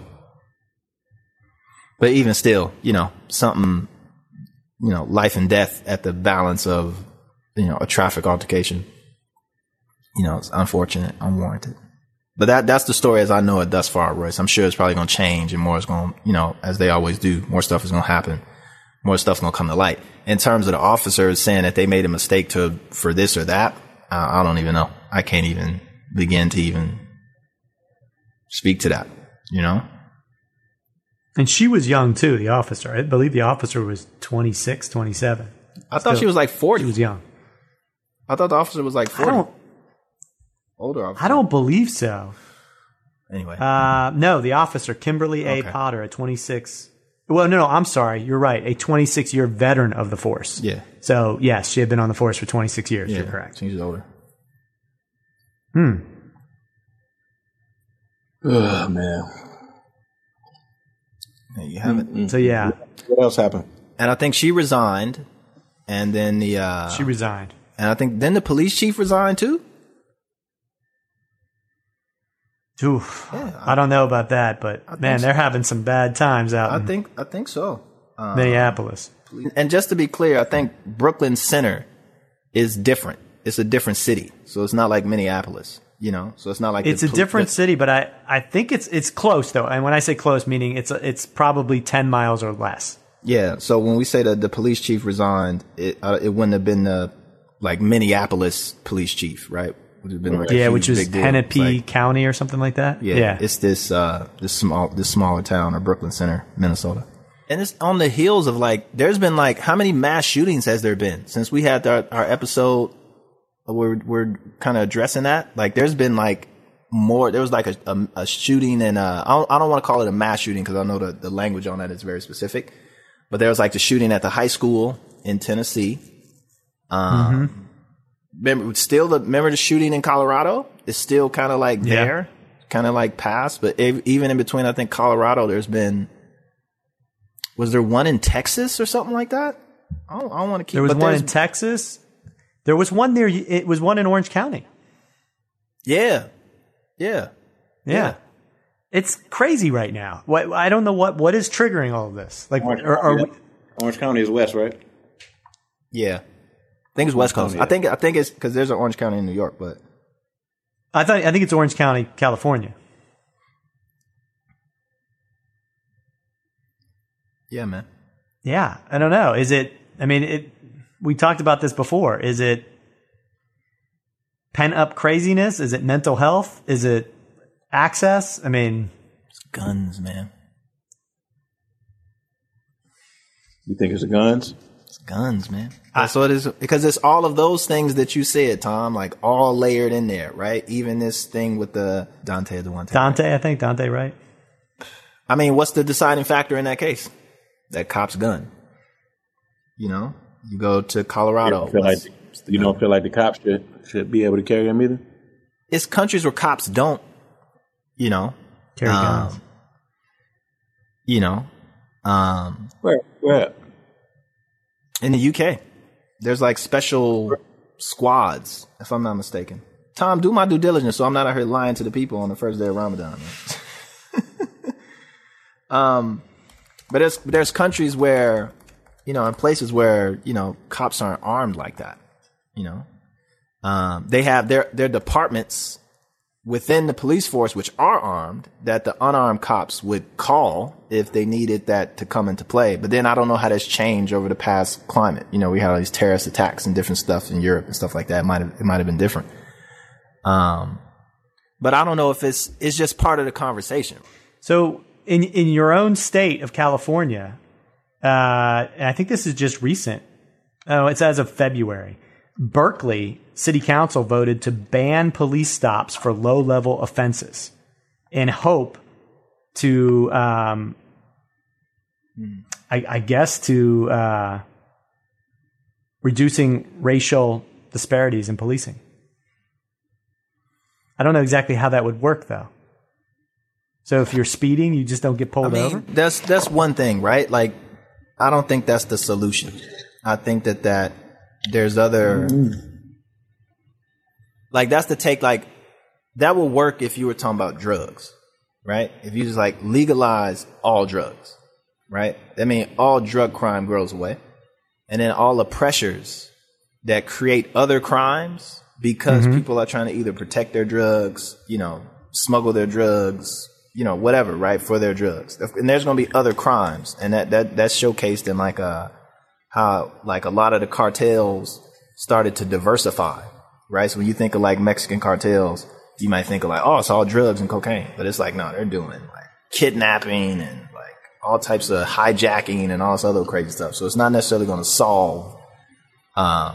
but even still, you know, something, you know, life and death at the balance of, you know, a traffic altercation. You know, it's unfortunate, unwarranted. But that that's the story as I know it thus far, Royce. I'm sure it's probably going to change, and more is going to, you know, as they always do, more stuff is going to happen. More stuff's going to come to light. In terms of the officers saying that they made a mistake to for this or that, uh, I don't even know. I can't even begin to even speak to that, you know? And she was young too, the officer. I believe the officer was twenty-six, twenty-seven. I thought Still, she was like forty. She was young. I thought the officer was like forty. I don't, Older officer. I don't believe so. Anyway. Uh, no, the officer, Kimberly A. Okay. Potter, at twenty-six. Well, no, no, I'm sorry. You're right. A twenty-six-year veteran of the force. Yeah. So, yes, she had been on the force for twenty-six years. Yeah, You're correct. She's older. Hmm. Oh, man. Yeah, you haven't. Mm-hmm. So, yeah. What else happened? And I think she resigned, and then the... Uh, she resigned. And I think then the police chief resigned, too? Oof. Yeah, I, I don't know about that, but, man, so. they're having some bad times out I in think I think so. Uh, Minneapolis. And just to be clear, I think Brooklyn Center is different. It's a different city. So it's not like Minneapolis, you know? So it's not like... It's a pol- different the, city, but I, I think it's it's close, though. And when I say close, meaning it's it's probably ten miles or less. Yeah, so when we say that the police chief resigned, it uh, it wouldn't have been the, like, Minneapolis police chief, right? Would have been like yeah, a which huge, was big deal. Hennepin Like, County or something like that. Yeah, yeah. it's this uh this small this smaller town of Brooklyn Center, Minnesota. And it's on the heels of like there's been like how many mass shootings has there been since we had our, our episode where we're, we're kind of addressing that? Like there's been like more. There was like a, a, a shooting and uh I don't, I don't want to call it a mass shooting because I know the, the language on that is very specific. But there was like the shooting at the high school in Tennessee. Um. Mm-hmm. Remember, still the remember the shooting in Colorado is still kind of like yeah. there, kind of like past. But if, even in between, I think Colorado, there's been. Was there one in Texas or something like that? I don't, I don't want to keep. There was but one in Texas. There was one near. It was one in Orange County. Yeah, yeah, yeah. yeah. It's crazy right now. What I don't know what what is triggering all of this. Like, Orange, are, are we, Orange County is west, right? Yeah. I think it's West Coast. I think I think it's because there's an Orange County in New York, but I thought I think it's Orange County, California. Yeah, man. Yeah, I don't know. Is it? I mean, it. We talked about this before. Is it pent up craziness? Is it mental health? Is it access? I mean, it's guns, man. You think it's the guns? It's guns, man. That's what it is. Because it's all of those things that you said, Tom, like all layered in there, right? Even this thing with the Dante the one. Dante, right? I think Dante, right? I mean, what's the deciding factor in that case? That cop's gun. You know, you go to Colorado. You don't feel like, you don't feel like the cops should should be able to carry them either? It's countries where cops don't, you know, carry um, guns. You know, um, where where in the U K, there's like special squads, if I'm not mistaken. Tom, do my due diligence, so I'm not out here lying to the people on the first day of Ramadan. um, but there's there's countries where, you know, in places where, you know, cops aren't armed like that. You know, um, they have their their departments within the police force, which are armed, that the unarmed cops would call if they needed that to come into play. But then I don't know how that's changed over the past climate. You know, we had all these terrorist attacks and different stuff in Europe and stuff like that. It might have, it might have been different. Um, but I don't know if it's, it's just part of the conversation. So in, in your own state of California, uh, and I think this is just recent. Oh, it's as of February. Berkeley City Council voted to ban police stops for low-level offenses in hope to, um, I, I guess, to uh, reducing racial disparities in policing. I don't know exactly how that would work, though. So if you're speeding, you just don't get pulled I mean, over? That's that's one thing, right? Like, I don't think that's the solution. I think that that there's other, like, that's the take, like, that will work if you were talking about drugs, right? If you just, like, legalize all drugs, right? That means all drug crime goes away. And then all the pressures that create other crimes because mm-hmm. people are trying to either protect their drugs, you know, smuggle their drugs, you know, whatever, right, for their drugs. And there's going to be other crimes. And that, that that's showcased in, like, a, how, like, a lot of the cartels started to diversify, right? So when you think of, like, Mexican cartels, you might think of, like, oh, it's all drugs and cocaine. But it's like, no, they're doing, like, kidnapping and, like, all types of hijacking and all this other crazy stuff. So it's not necessarily going to solve, um,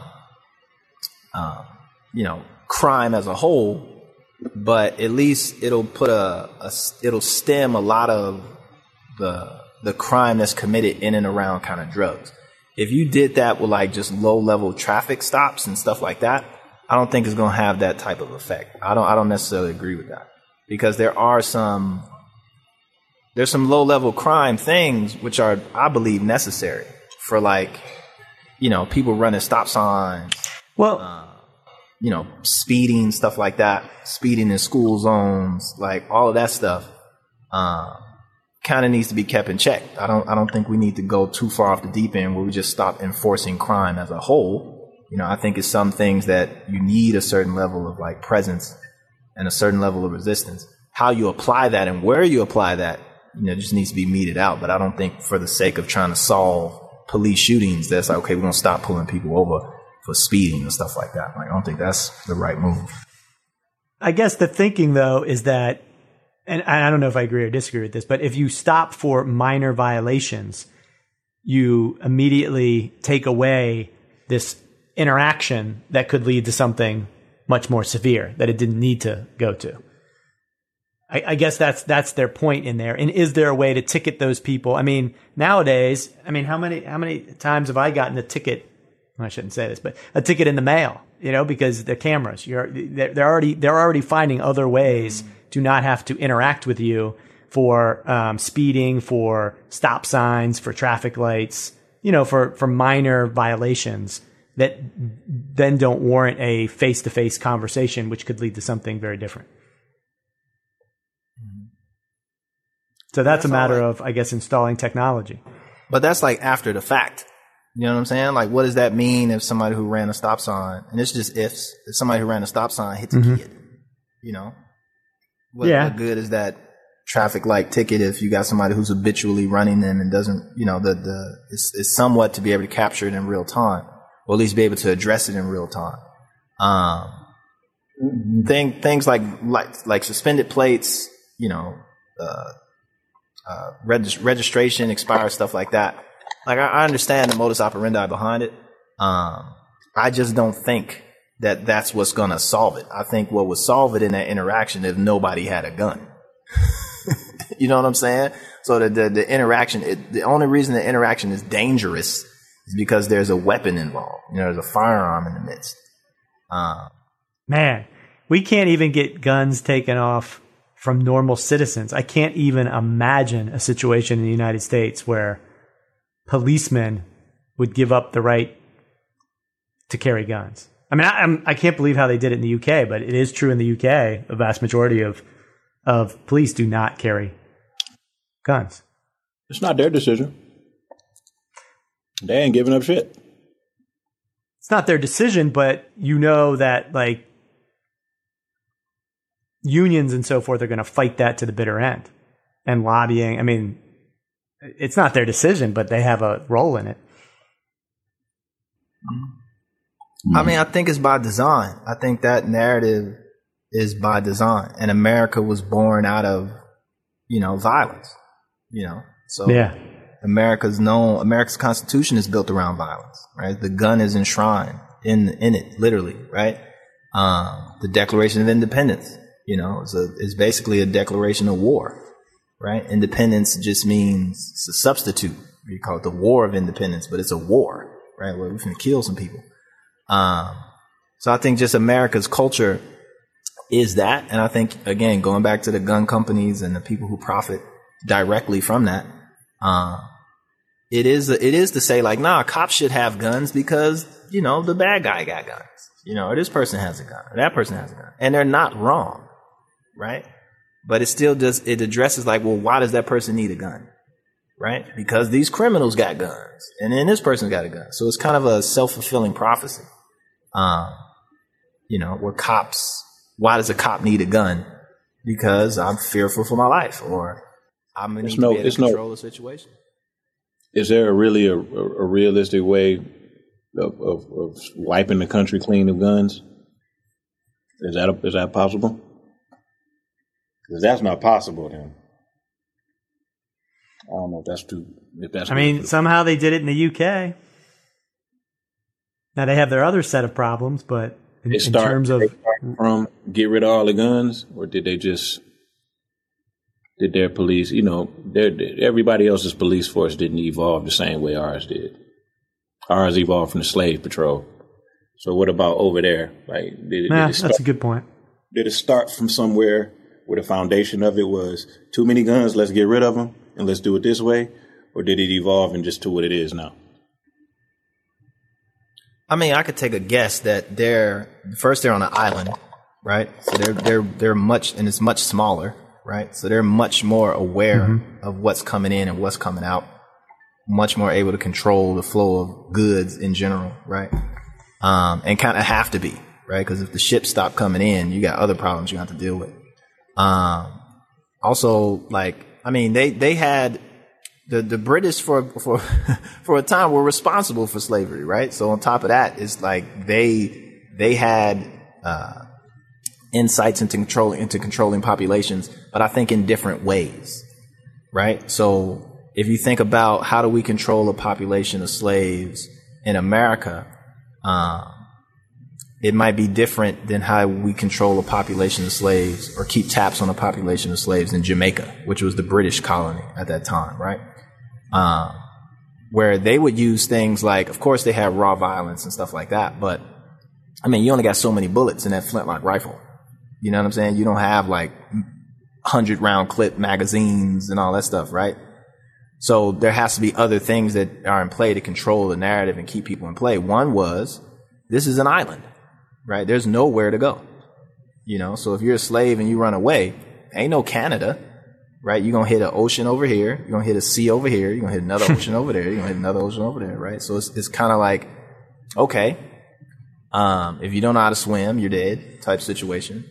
um, you know, crime as a whole, but at least it'll put a, a it'll stem a lot of the the crime that's committed in and around kind of drugs. If you did that with, like, just low level traffic stops and stuff like that, I don't think it's going to have that type of effect. I don't I don't necessarily agree with that, because there are some there's some low level crime things which are, I believe, necessary for, like, you know, people running stop signs. Well, uh, you know, speeding, stuff like that, speeding in school zones, like all of that stuff, uh, kind of needs to be kept in check. I don't, I don't think we need to go too far off the deep end where we just stop enforcing crime as a whole. You know, I think it's some things that you need a certain level of, like, presence and a certain level of resistance. How you apply that and where you apply that, you know, just needs to be meted out. But I don't think for the sake of trying to solve police shootings, that's like, okay, we're going to stop pulling people over for speeding and stuff like that. Like, I don't think that's the right move. I guess the thinking, though, is that, and I don't know if I agree or disagree with this, but if you stop for minor violations, you immediately take away this interaction that could lead to something much more severe that it didn't need to go to. I, I guess that's that's their point in there. And is there a way to ticket those people? I mean, nowadays, I mean, how many how many times have I gotten a ticket? I shouldn't say this, but a ticket in the mail, you know, because the cameras, you're, they're, they're already, they're already finding other ways to not have to interact with you for, um, speeding, for stop signs, for traffic lights, you know, for, for minor violations that then don't warrant a face-to-face conversation, which could lead to something very different. So that's, that's a matter right. of, I guess, installing technology. But that's like after the fact. You know what I'm saying? Like, what does that mean if somebody who ran a stop sign, and it's just ifs, if somebody who ran a stop sign hits mm-hmm. a kid? You know, what, Yeah. what good is that traffic light ticket if you got somebody who's habitually running them and doesn't, you know, the the it's, it's somewhat to be able to capture it in real time, or at least be able to address it in real time. Um, thing things like like like suspended plates, you know, uh, uh, regist- registration, expired stuff like that. Like I, I understand the modus operandi behind it. Um, I just don't think that that's what's going to solve it. I think what would solve it in that interaction if nobody had a gun. You know what I'm saying? So the the, the interaction, it, the only reason the interaction is dangerous is because there's a weapon involved. You know, there's a firearm in the midst. Um, Man, we can't even get guns taken off from normal citizens. I can't even imagine a situation in the United States where policemen would give up the right to carry guns. I mean, I, I'm, I can't believe how they did it in the U K, but it is true in the U K. A vast majority of of police do not carry guns. It's not their decision. They ain't giving up shit. It's not their decision, but you know that like unions and so forth are going to fight that to the bitter end, and lobbying. I mean, it's not their decision, but they have a role in it. I mean, I think it's by design. I think that narrative is by design, and America was born out of, you know, violence. You know, so Yeah. America's known. America's Constitution is built around violence, right? The gun is enshrined in in it, literally, right? Um, the Declaration of Independence, you know, is a is basically a declaration of war, right? Independence just means it's a substitute. You call it the War of Independence, but it's a war, right? Where we're going to kill some people. Um, so I think just America's culture is that, and I think again, going back to the gun companies and the people who profit directly from that, uh, it is it is to say like, nah, cops should have guns because you know the bad guy got guns, you know, or this person has a gun, or that person has a gun, and they're not wrong, right? But it still does it addresses like, well, why does that person need a gun, right? Because these criminals got guns, and then this person's got a gun, so it's kind of a self-fulfilling prophecy. Um, you know, where cops, why does a cop need a gun? Because I'm fearful for my life, or I'm going to no, be able to no, control the situation. Is there a really a, a realistic way of, of, of wiping the country clean of guns? Is that a, is that possible? Because that's not possible, then I don't know if that's too. If that's I mean, somehow they did it in the U K. Now they have their other set of problems, but in, They in start, terms of they start from get rid of all the guns, or did they just did their police? You know, their, everybody else's police force didn't evolve the same way ours did. Ours evolved from the slave patrol. So what about over there? Like, did, nah, did it start, that's a good point. Did it start from somewhere where the foundation of it was too many guns? Let's get rid of them and let's do it this way, or did it evolve and just to what it is now? I mean, I could take a guess that they're first they're on an island, right? So they're they're they're much and it's much smaller, right? So they're much more aware mm-hmm. of what's coming in and what's coming out, much more able to control the flow of goods in general, right? Um, and kind of have to be, right? Because if the ships stop coming in, you got other problems you have to deal with. Um, also, like, I mean, they they had. The the British for for for a time were responsible for slavery, right? So on top of that, it's like they they had uh, insights into control into controlling populations, but I think in different ways, right? So if you think about how do we control a population of slaves in America, um, it might be different than how we control a population of slaves or keep tabs on a population of slaves in Jamaica, which was the British colony at that time, right? Um, where they would use things like, of course, they have raw violence and stuff like that. But I mean, you only got so many bullets in that flintlock rifle. You know what I'm saying? You don't have like hundred round clip magazines and all that stuff, right? So there has to be other things that are in play to control the narrative and keep people in play. One was, this is an island, right? There's nowhere to go. You know, so if you're a slave and you run away, ain't no Canada. Right, you're gonna hit an ocean over here. You're gonna hit a sea over here. You're gonna hit another ocean over there. You're gonna hit another ocean over there. Right, so it's it's kind of like, okay, um, if you don't know how to swim, you're dead type situation.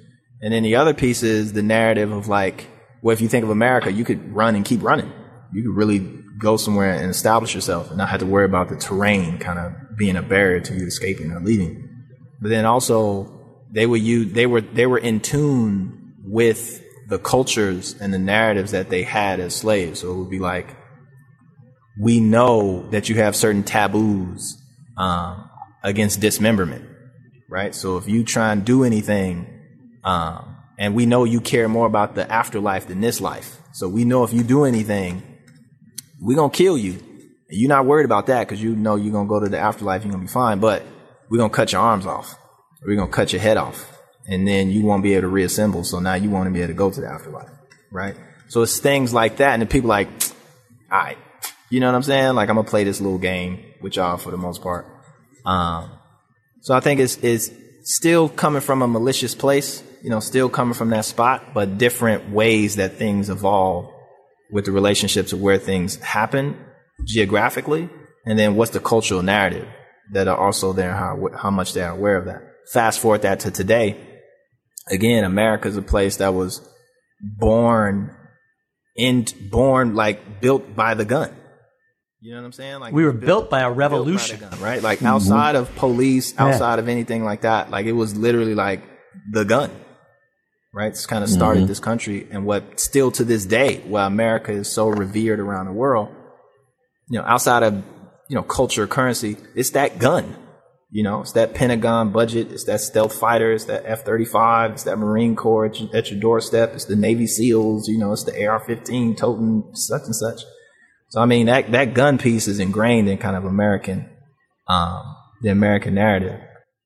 And then the other piece is the narrative of like, well, if you think of America, you could run and keep running. You could really go somewhere and establish yourself and not have to worry about the terrain kind of being a barrier to you escaping or leaving. But then also they were you they were they were in tune with the cultures and the narratives that they had as slaves. So it would be like, we know that you have certain taboos um, against dismemberment, right? So if you try and do anything, um, and we know you care more about the afterlife than this life. So we know if you do anything, we're going to kill you. And you're not worried about that because you know you're going to go to the afterlife, you're going to be fine. But we're going to cut your arms off. Or we're going to cut your head off. And then you won't be able to reassemble. So now you want to be able to go to the afterlife, right? So it's things like that. And then people like, all right, you know what I'm saying? Like, I'm going to play this little game with y'all for the most part. Um, so I think it's, it's still coming from a malicious place, you know, still coming from that spot, but different ways that things evolve with the relationships of where things happen geographically. And then what's the cultural narrative that are also there, how, how much they are aware of that. Fast forward that to today. Again, America is a place that was born in, born like built by the gun. You know what I'm saying? Like, we were built, built by a revolution, by gun, right? Like, outside of police, outside yeah. of anything like that, like, it was literally like the gun, right? It's kind of started mm-hmm. this country, and what still to this day, why America is so revered around the world, you know, outside of, you know, culture, currency, it's that gun. You know, it's that Pentagon budget, it's that stealth fighter, it's that F thirty-five, it's that Marine Corps at your, at your doorstep, it's the Navy SEALs, you know, it's the A R fifteen toting such and such. So, I mean, that, that gun piece is ingrained in kind of American, um, the American narrative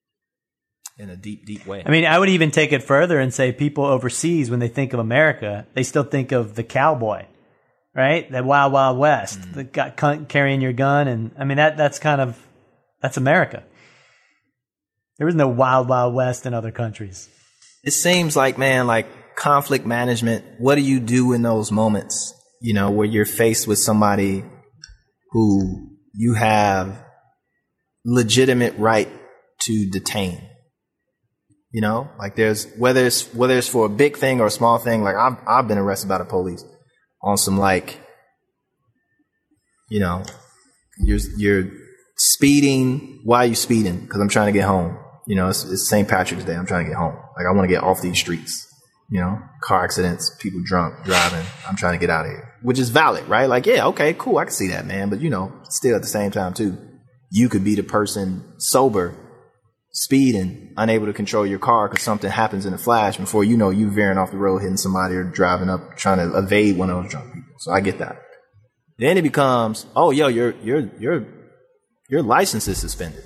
in a deep, deep way. I mean, I would even take it further and say people overseas, when they think of America, they still think of the cowboy, right? The Wild Wild West, mm. the guy carrying your gun. And I mean, that that's kind of, that's America. There is no Wild Wild West in other countries. It seems like, man, like conflict management, what do you do in those moments? You know, where you're faced with somebody who you have legitimate right to detain. You know, like there's, whether it's, whether it's for a big thing or a small thing, like I've, I've been arrested by the police on some like, you know, you're, you're speeding. Why are you speeding? Because I'm trying to get home. You know, it's, it's Saint Patrick's Day. I'm trying to get home. Like, I want to get off these streets. You know, car accidents, people drunk, driving. I'm trying to get out of here, which is valid, right? Like, yeah, okay, cool. I can see that, man. But, you know, still at the same time, too, you could be the person sober, speeding, unable to control your car because something happens in a flash. Before you know, you veering off the road, hitting somebody or driving up, trying to evade one of those drunk people. So I get that. Then it becomes, oh, yo, your your your your license is suspended,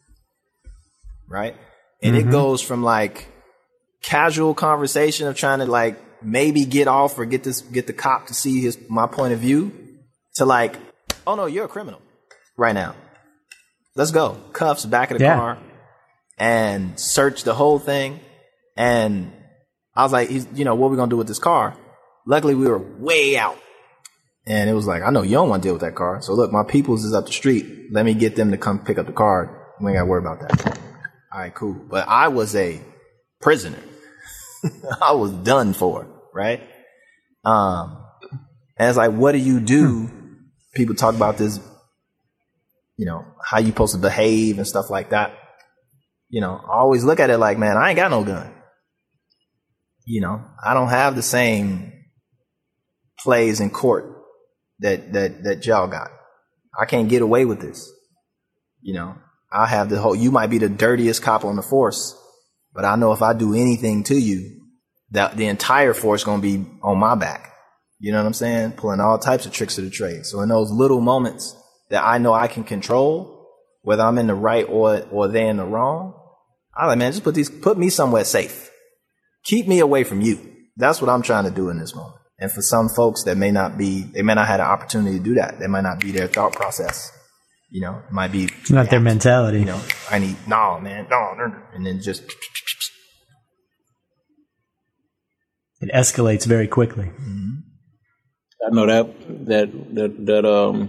right? And mm-hmm. it goes from like casual conversation of trying to like maybe get off or get this get the cop to see his my point of view to like, oh no, you're a criminal right now. Let's go. Cuffs, back of the yeah. car, and search the whole thing. And I was like, you know, what are we gonna do with this car? Luckily, we were way out. And it was like, I know you don't want to deal with that car. So look, my people's is up the street. Let me get them to come pick up the car. We ain't got to worry about that. All right, cool. But I was a prisoner. I was done for, right? Um, and it's like, what do you do? People talk about this, you know, how you supposed to behave and stuff like that. You know, I always look at it like, man, I ain't got no gun. You know, I don't have the same plays in court that that that y'all got. I can't get away with this. You know, I have the whole, you might be the dirtiest cop on the force, but I know if I do anything to you, that the entire force going to be on my back. You know what I'm saying? Pulling all types of tricks of the trade. So in those little moments that I know I can control, whether I'm in the right or or they in the wrong, I'm like, man, just put these, put me somewhere safe. Keep me away from you. That's what I'm trying to do in this moment. And for some folks that may not be, they may not have the opportunity to do that. They might not be their thought process. You know, it might be. It's not their mentality. You know, I need, no, man, no, no, no. And then just. It escalates very quickly. Mm-hmm. I know that, that, that, that, um,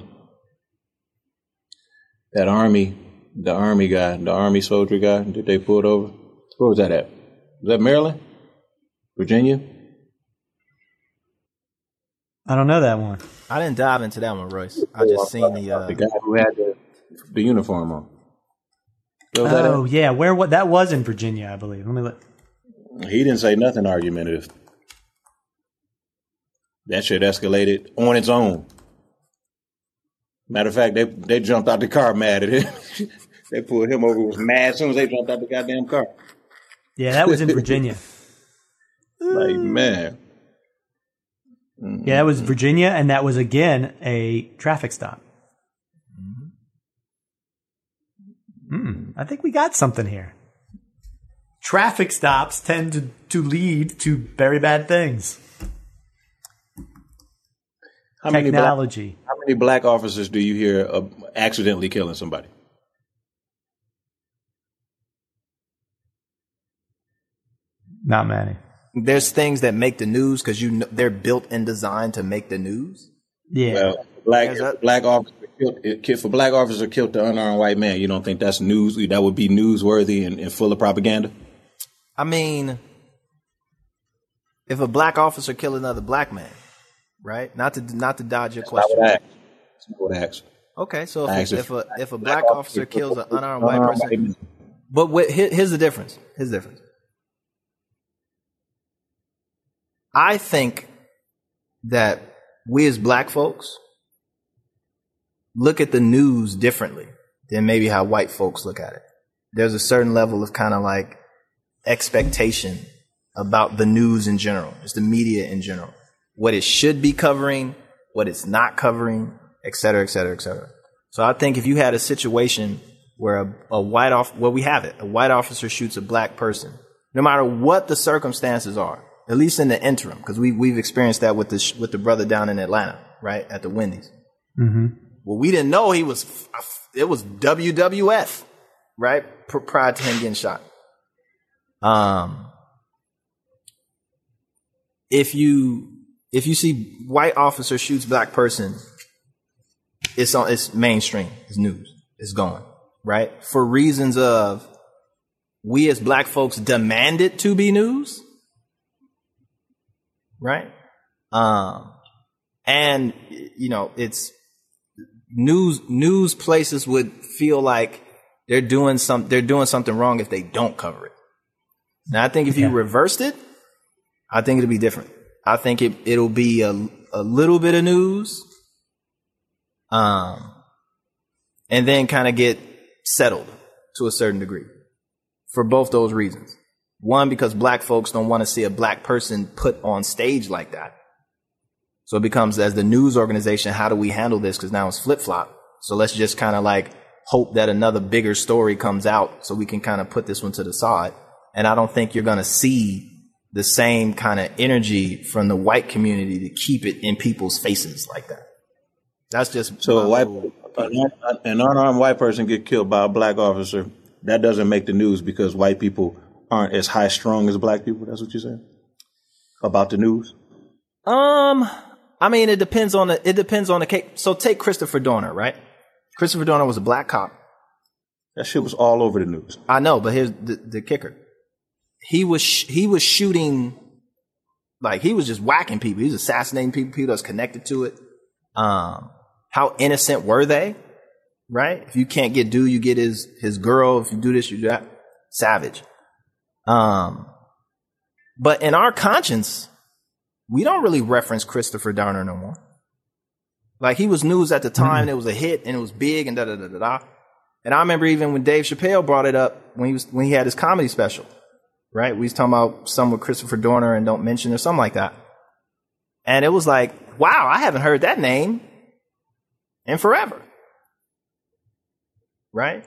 that army, the army guy, the army soldier guy that they pulled over. Where was that at? Was that Maryland? Virginia? I don't know that one. I didn't dive into that one, Royce. I just seen the uh, the guy who had the, the uniform on. Was that Oh it? yeah, where what that was in Virginia, I believe. Let me look. He didn't say nothing argumentative. That shit escalated on its own. Matter of fact, they they jumped out the car mad at him. They pulled him over, was mad as soon as they jumped out the goddamn car. Yeah, that was in Virginia. Like, man. Yeah, that was Virginia, and that was again a traffic stop. Hmm, I think we got something here. Traffic stops tend to, to lead to very bad things. How many, black, Technology. how many black officers do you hear uh, accidentally killing somebody? Not many. there's things that make the news because you know, they're built and designed to make the news. Yeah. Well, black There's that- black officer killed, if a black officer killed the unarmed white man, you don't think that's news? That would be newsworthy and, and full of propaganda? I mean, if a black officer killed another black man, right? Not to not to dodge your I question. would ask. That's what I would ask. Okay, so I if, asked if if- a if a black officer kills an unarmed white Unarmed person, man. but what, here, here's the difference. Here's the difference. I think that we as black folks look at the news differently than maybe how white folks look at it. There's a certain level of kind of like expectation about the news in general, just the media in general, what it should be covering, what it's not covering, et cetera, et cetera, et cetera. So I think if you had a situation where a, a white off, well, we have it, a white officer shoots a black person, no matter what the circumstances are, at least in the interim, because we we've experienced that with the sh- with the brother down in Atlanta, right at the Wendy's. Mm-hmm. Well, we didn't know he was. It was W W F, right? P- prior to him getting shot. Um, if you if you see white officer shoots black person, it's on. It's mainstream. It's news. It's going right for reasons of we as black folks demand it to be news, right? Um, and you know it's. News news places would feel like they're doing some they're doing something wrong if they don't cover it. Now I think if you Yeah. reversed it, I think it'll be different. I think it it'll be a a little bit of news, um, and then kind of get settled to a certain degree for both those reasons. One, because black folks don't want to see a black person put on stage like that. So it becomes, as the news organization, how do we handle this? Because now it's flip-flop. So let's just kind of like hope that another bigger story comes out so we can kind of put this one to the side. And I don't think you're going to see the same kind of energy from the white community to keep it in people's faces like that. That's just So my a white, little- an an unarmed white person get killed by a black officer. That doesn't make the news because white people aren't as high strung as black people. That's what you're saying about the news. Um, I mean, it depends on the, it depends on the case. So take Christopher Dorner, right? Christopher Dorner was a black cop. That shit was all over the news. I know, but here's the, the kicker. He was, sh- he was shooting, like he was just whacking people. He was assassinating people, people that's connected to it. Um, how innocent were they? Right? If you can't get dude, you get his, his girl. If you do this, you do that. Savage. Um, but in our conscience, we don't really reference Christopher Dorner no more. Like he was news at the time, and it was a hit, and it was big, and da da da da da. And I remember even when Dave Chappelle brought it up when he was when he had his comedy special, right? We was talking about some with Christopher Dorner and Don't Mention or something like that. And it was like, wow, I haven't heard that name in forever, right?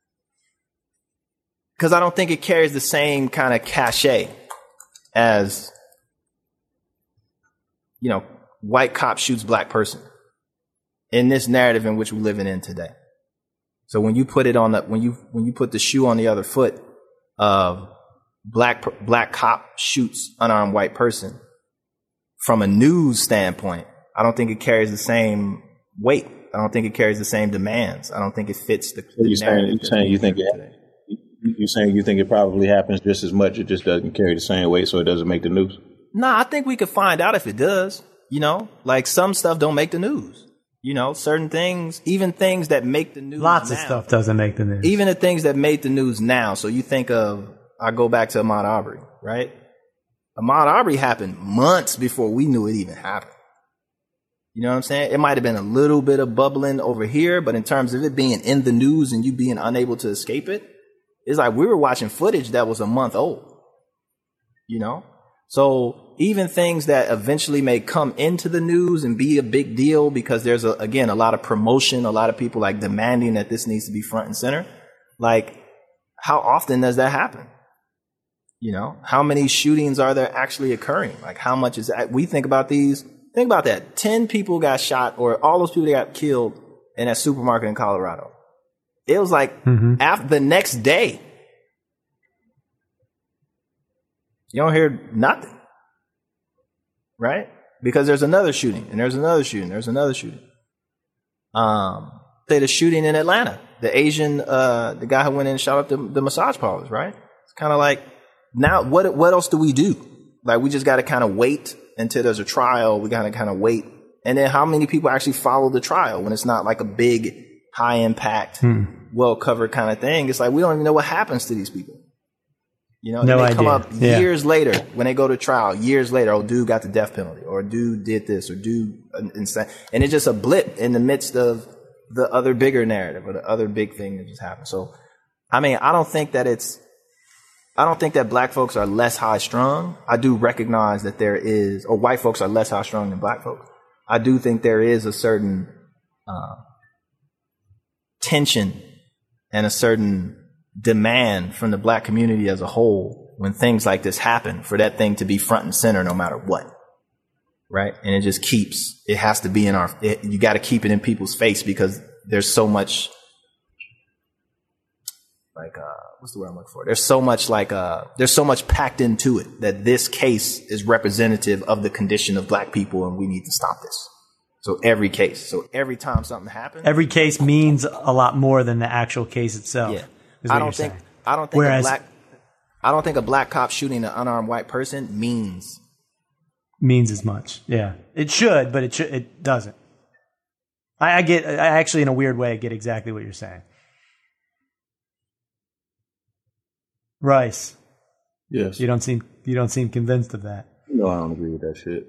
Because I don't think it carries the same kind of cachet as, you know, white cop shoots black person in this narrative in which we're living in today. So when you put it on the, when you, when you put the shoe on the other foot of black, black cop shoots unarmed white person from a news standpoint, I don't think it carries the same weight. I don't think it carries the same demands. I don't think it fits the, the You're saying, narrative you're that's saying being you think driven it, today. You're saying you think it probably happens just as much, it just doesn't carry the same weight, so it doesn't make the news? Nah, I think we could find out if it does. You know, like some stuff don't make the news. You know, certain things, even things that make the news Lots now, of stuff doesn't make the news. Even the things that made the news now. So you think of, I go back to Ahmaud Arbery, right? Ahmaud Arbery happened months before we knew it even happened. You know what I'm saying? It might have been a little bit of bubbling over here, but in terms of it being in the news and you being unable to escape it, it's like we were watching footage that was a month old. You know? So even things that eventually may come into the news and be a big deal because there's, a, again, a lot of promotion, a lot of people like demanding that this needs to be front and center. Like, how often does that happen? You know, how many shootings are there actually occurring? Like, how much is that? We think about these. Think about that. ten people got shot, or all those people that got killed in that supermarket in Colorado. It was like mm-hmm. after the next day. You don't hear nothing. Right? Because there's another shooting, and there's another shooting, there's another shooting. Um, say the shooting in Atlanta. The Asian, uh, the guy who went in and shot up the, the massage parlors, right? It's kind of like, now what what else do we do? Like, we just got to kind of wait until there's a trial. We got to kind of wait. And then how many people actually follow the trial when it's not like a big, high impact, hmm. well covered kind of thing? It's like, we don't even know what happens to these people. You know, no they idea. come up yeah. years later when they go to trial, years later, oh, dude got the death penalty, or dude did this, or dude, insane. And it's just a blip in the midst of the other bigger narrative or the other big thing that just happened. So, I mean, I don't think that it's, I don't think that black folks are less high strung. I do recognize that there is, or white folks are less high strung than black folks. I do think there is a certain uh, tension and a certain demand from the black community as a whole when things like this happen for that thing to be front and center no matter what. Right? And it just keeps, it has to be in our, it, you got to keep it in people's face because there's so much, like, uh, what's the word I'm looking for? There's so much like, uh, there's so much packed into it that this case is representative of the condition of black people and we need to stop this. So every case. So every time something happens. Every case means a lot more than the actual case itself. Yeah. I don't think, saying. I don't think Whereas, a black, I don't think a black cop shooting an unarmed white person means. Means as much. Yeah. It should, but it should, it doesn't. I, I get, I actually in a weird way get exactly what you're saying. Rice. Yes. You don't seem you don't seem convinced of that. No, I don't agree with that shit.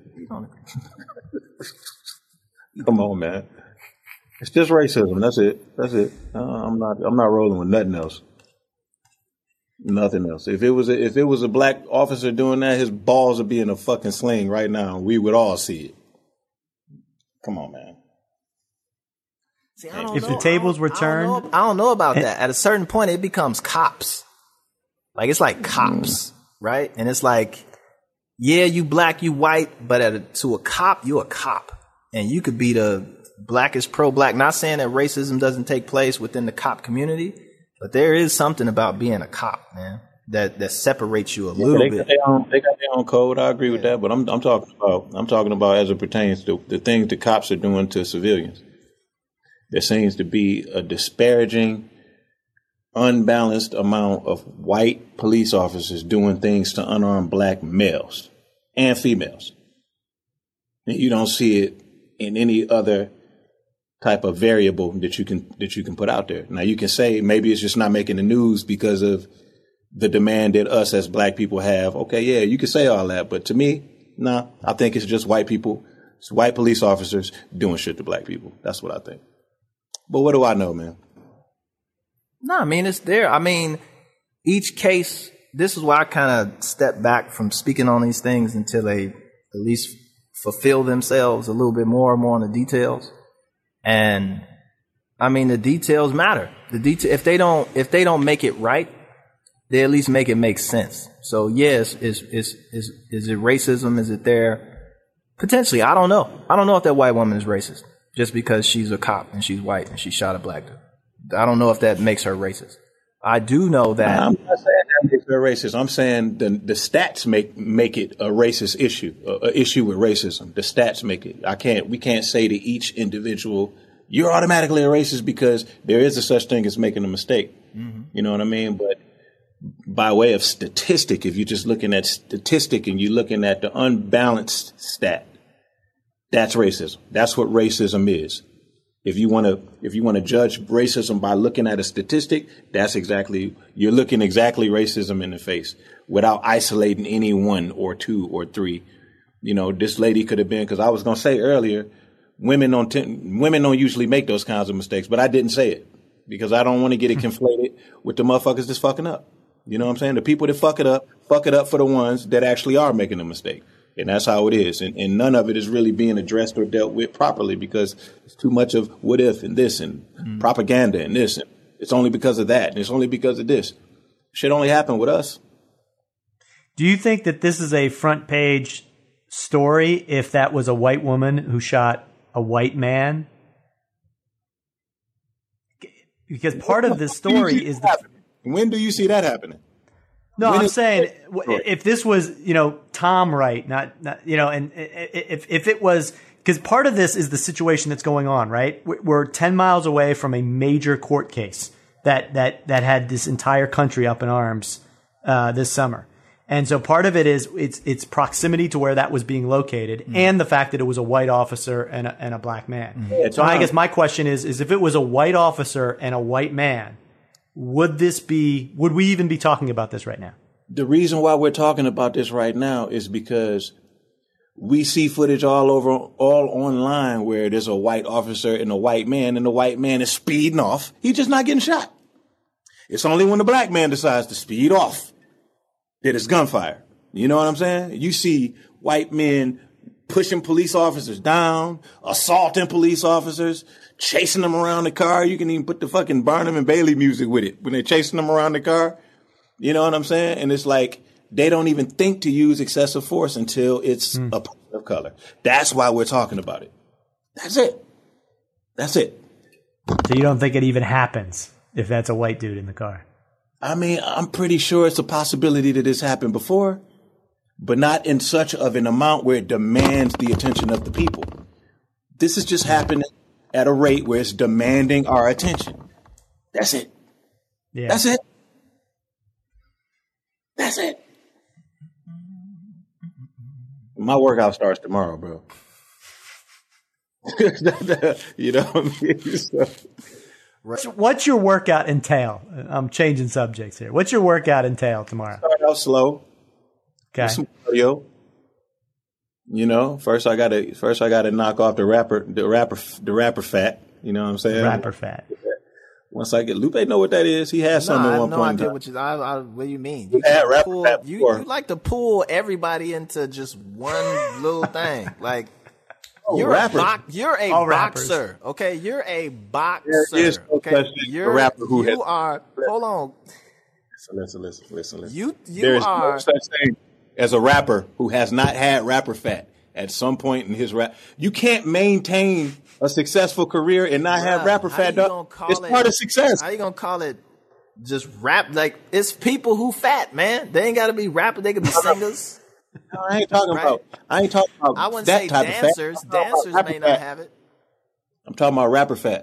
Come on, man. It's just racism. That's it. That's it. Uh, I'm not. I'm not rolling with nothing else. Nothing else. If it was a, if it was a black officer doing that, his balls would be in a fucking sling right now. We would all see it. Come on, man. See, I don't if know. the tables were I turned, don't know, I don't know about that. At a certain point, it becomes cops. Like, it's like cops, mm. right? And it's like, yeah, you black, you white, but at a, to a cop, you're a cop. And you could be the blackest pro-black. Not saying that racism doesn't take place within the cop community, but there is something about being a cop, man, that, that separates you a yeah, little they bit. Got their own, they got their own code. I agree yeah. with that, but I'm I'm talking about I'm talking about as it pertains to the things the cops are doing to civilians. There seems to be a disparaging, unbalanced amount of white police officers doing things to unarmed black males and females. And you don't see it in any other type of variable that you can that you can put out there. Now, you can say maybe it's just not making the news because of the demand that us as black people have. Okay, yeah, you can say all that. But to me, nah, I think it's just white people, it's white police officers doing shit to black people. That's what I think. But what do I know, man? No, I mean, it's there. I mean, each case, this is why I kind of step back from speaking on these things until they at least fulfill themselves a little bit more and more on the details. And I mean, the details matter. The detail, if they don't, if they don't make it right, they at least make it make sense. So yes, is is is is it racism? Is it there? Potentially, I don't know. I don't know if that white woman is racist just because she's a cop and she's white and she shot a black dude. I don't know if that makes her racist. I do know that. I'm not saying that makes her racist. I'm saying the the stats make make it a racist issue, a, a issue with racism. The stats make it. I can't. We can't say to each individual, "You're automatically a racist," because there is a such thing as making a mistake. Mm-hmm. You know what I mean? But by way of statistic, if you're just looking at statistic and you're looking at the unbalanced stat, that's racism. That's what racism is. If you want to, if you want to judge racism by looking at a statistic, that's exactly, you're looking exactly racism in the face without isolating any one or two or three. You know, this lady could have been, because I was going to say earlier, women don't tend, women don't usually make those kinds of mistakes, but I didn't say it because I don't want to get it conflated with the motherfuckers that's fucking up. You know what I'm saying? The people that fuck it up, fuck it up for the ones that actually are making a mistake. And that's how it is. And, and none of it is really being addressed or dealt with properly because it's too much of what if and this and mm. propaganda and this. And it's only because of that. And it's only because of this. Shit only happened with us. Do you think that this is a front page story if that was a white woman who shot a white man? Because part of this story is the... When do you see that happening? No, when I'm is, saying if this was, you know, Tom Wright, not, not you know, and if if it was, because part of this is the situation that's going on, right? We're ten miles away from a major court case that that that had this entire country up in arms uh, this summer, and so part of it is it's it's proximity to where that was being located, mm. and the fact that it was a white officer and a, and a black man. Mm. So I guess my question is is if it was a white officer and a white man, would this be, would we even be talking about this right now? The reason why we're talking about this right now is because we see footage all over, all online where there's a white officer and a white man and the white man is speeding off. He's just not getting shot. It's only when the black man decides to speed off that it's gunfire. You know what I'm saying? You see white men pushing police officers down, assaulting police officers, chasing them around the car. You can even put the fucking Barnum and Bailey music with it when they're chasing them around the car. You know what I'm saying? And it's like they don't even think to use excessive force until it's mm. a person of color. That's why we're talking about it. That's it. That's it. So you don't think it even happens if that's a white dude in the car? I mean, I'm pretty sure it's a possibility that this happened before, but not in such of an amount where it demands the attention of the people. This is just happening at a rate where it's demanding our attention. That's it. Yeah. That's it. That's it. My workout starts tomorrow, bro. You know what I mean? So. Right. What's your workout entail? I'm changing subjects here. What's your workout entail tomorrow? Start out slow. Okay. Some cardio. You know, first I gotta first I gotta knock off the rapper the rapper the rapper fat. You know what I'm saying? Rapper fat. Once I get Lupe know what that is. He has something no, at one no point. Idea what you I, I, what do you mean? You, yeah, rapper pull, fat you, before. you like to pull everybody into just one little thing. Like oh, you're rapper. a bo- you're a All boxer. Rappers. Okay, you're a boxer. There is no okay, you're a rapper who you has, are. Hold on. Listen, listen, listen, listen, listen. You you there is are no such thing as a rapper who has not had rapper fat at some point in his rap. You can't maintain a successful career and not have rapper fat. It's it, part of success. How you gonna call it just rap? Like, it's people who fat, man. They ain't gotta be rappers. They could be singers. No, I ain't talking right? about. I ain't talking about. I wouldn't that say type dancers. Of fat. Dancers may not fat. have it. I'm talking about rapper fat.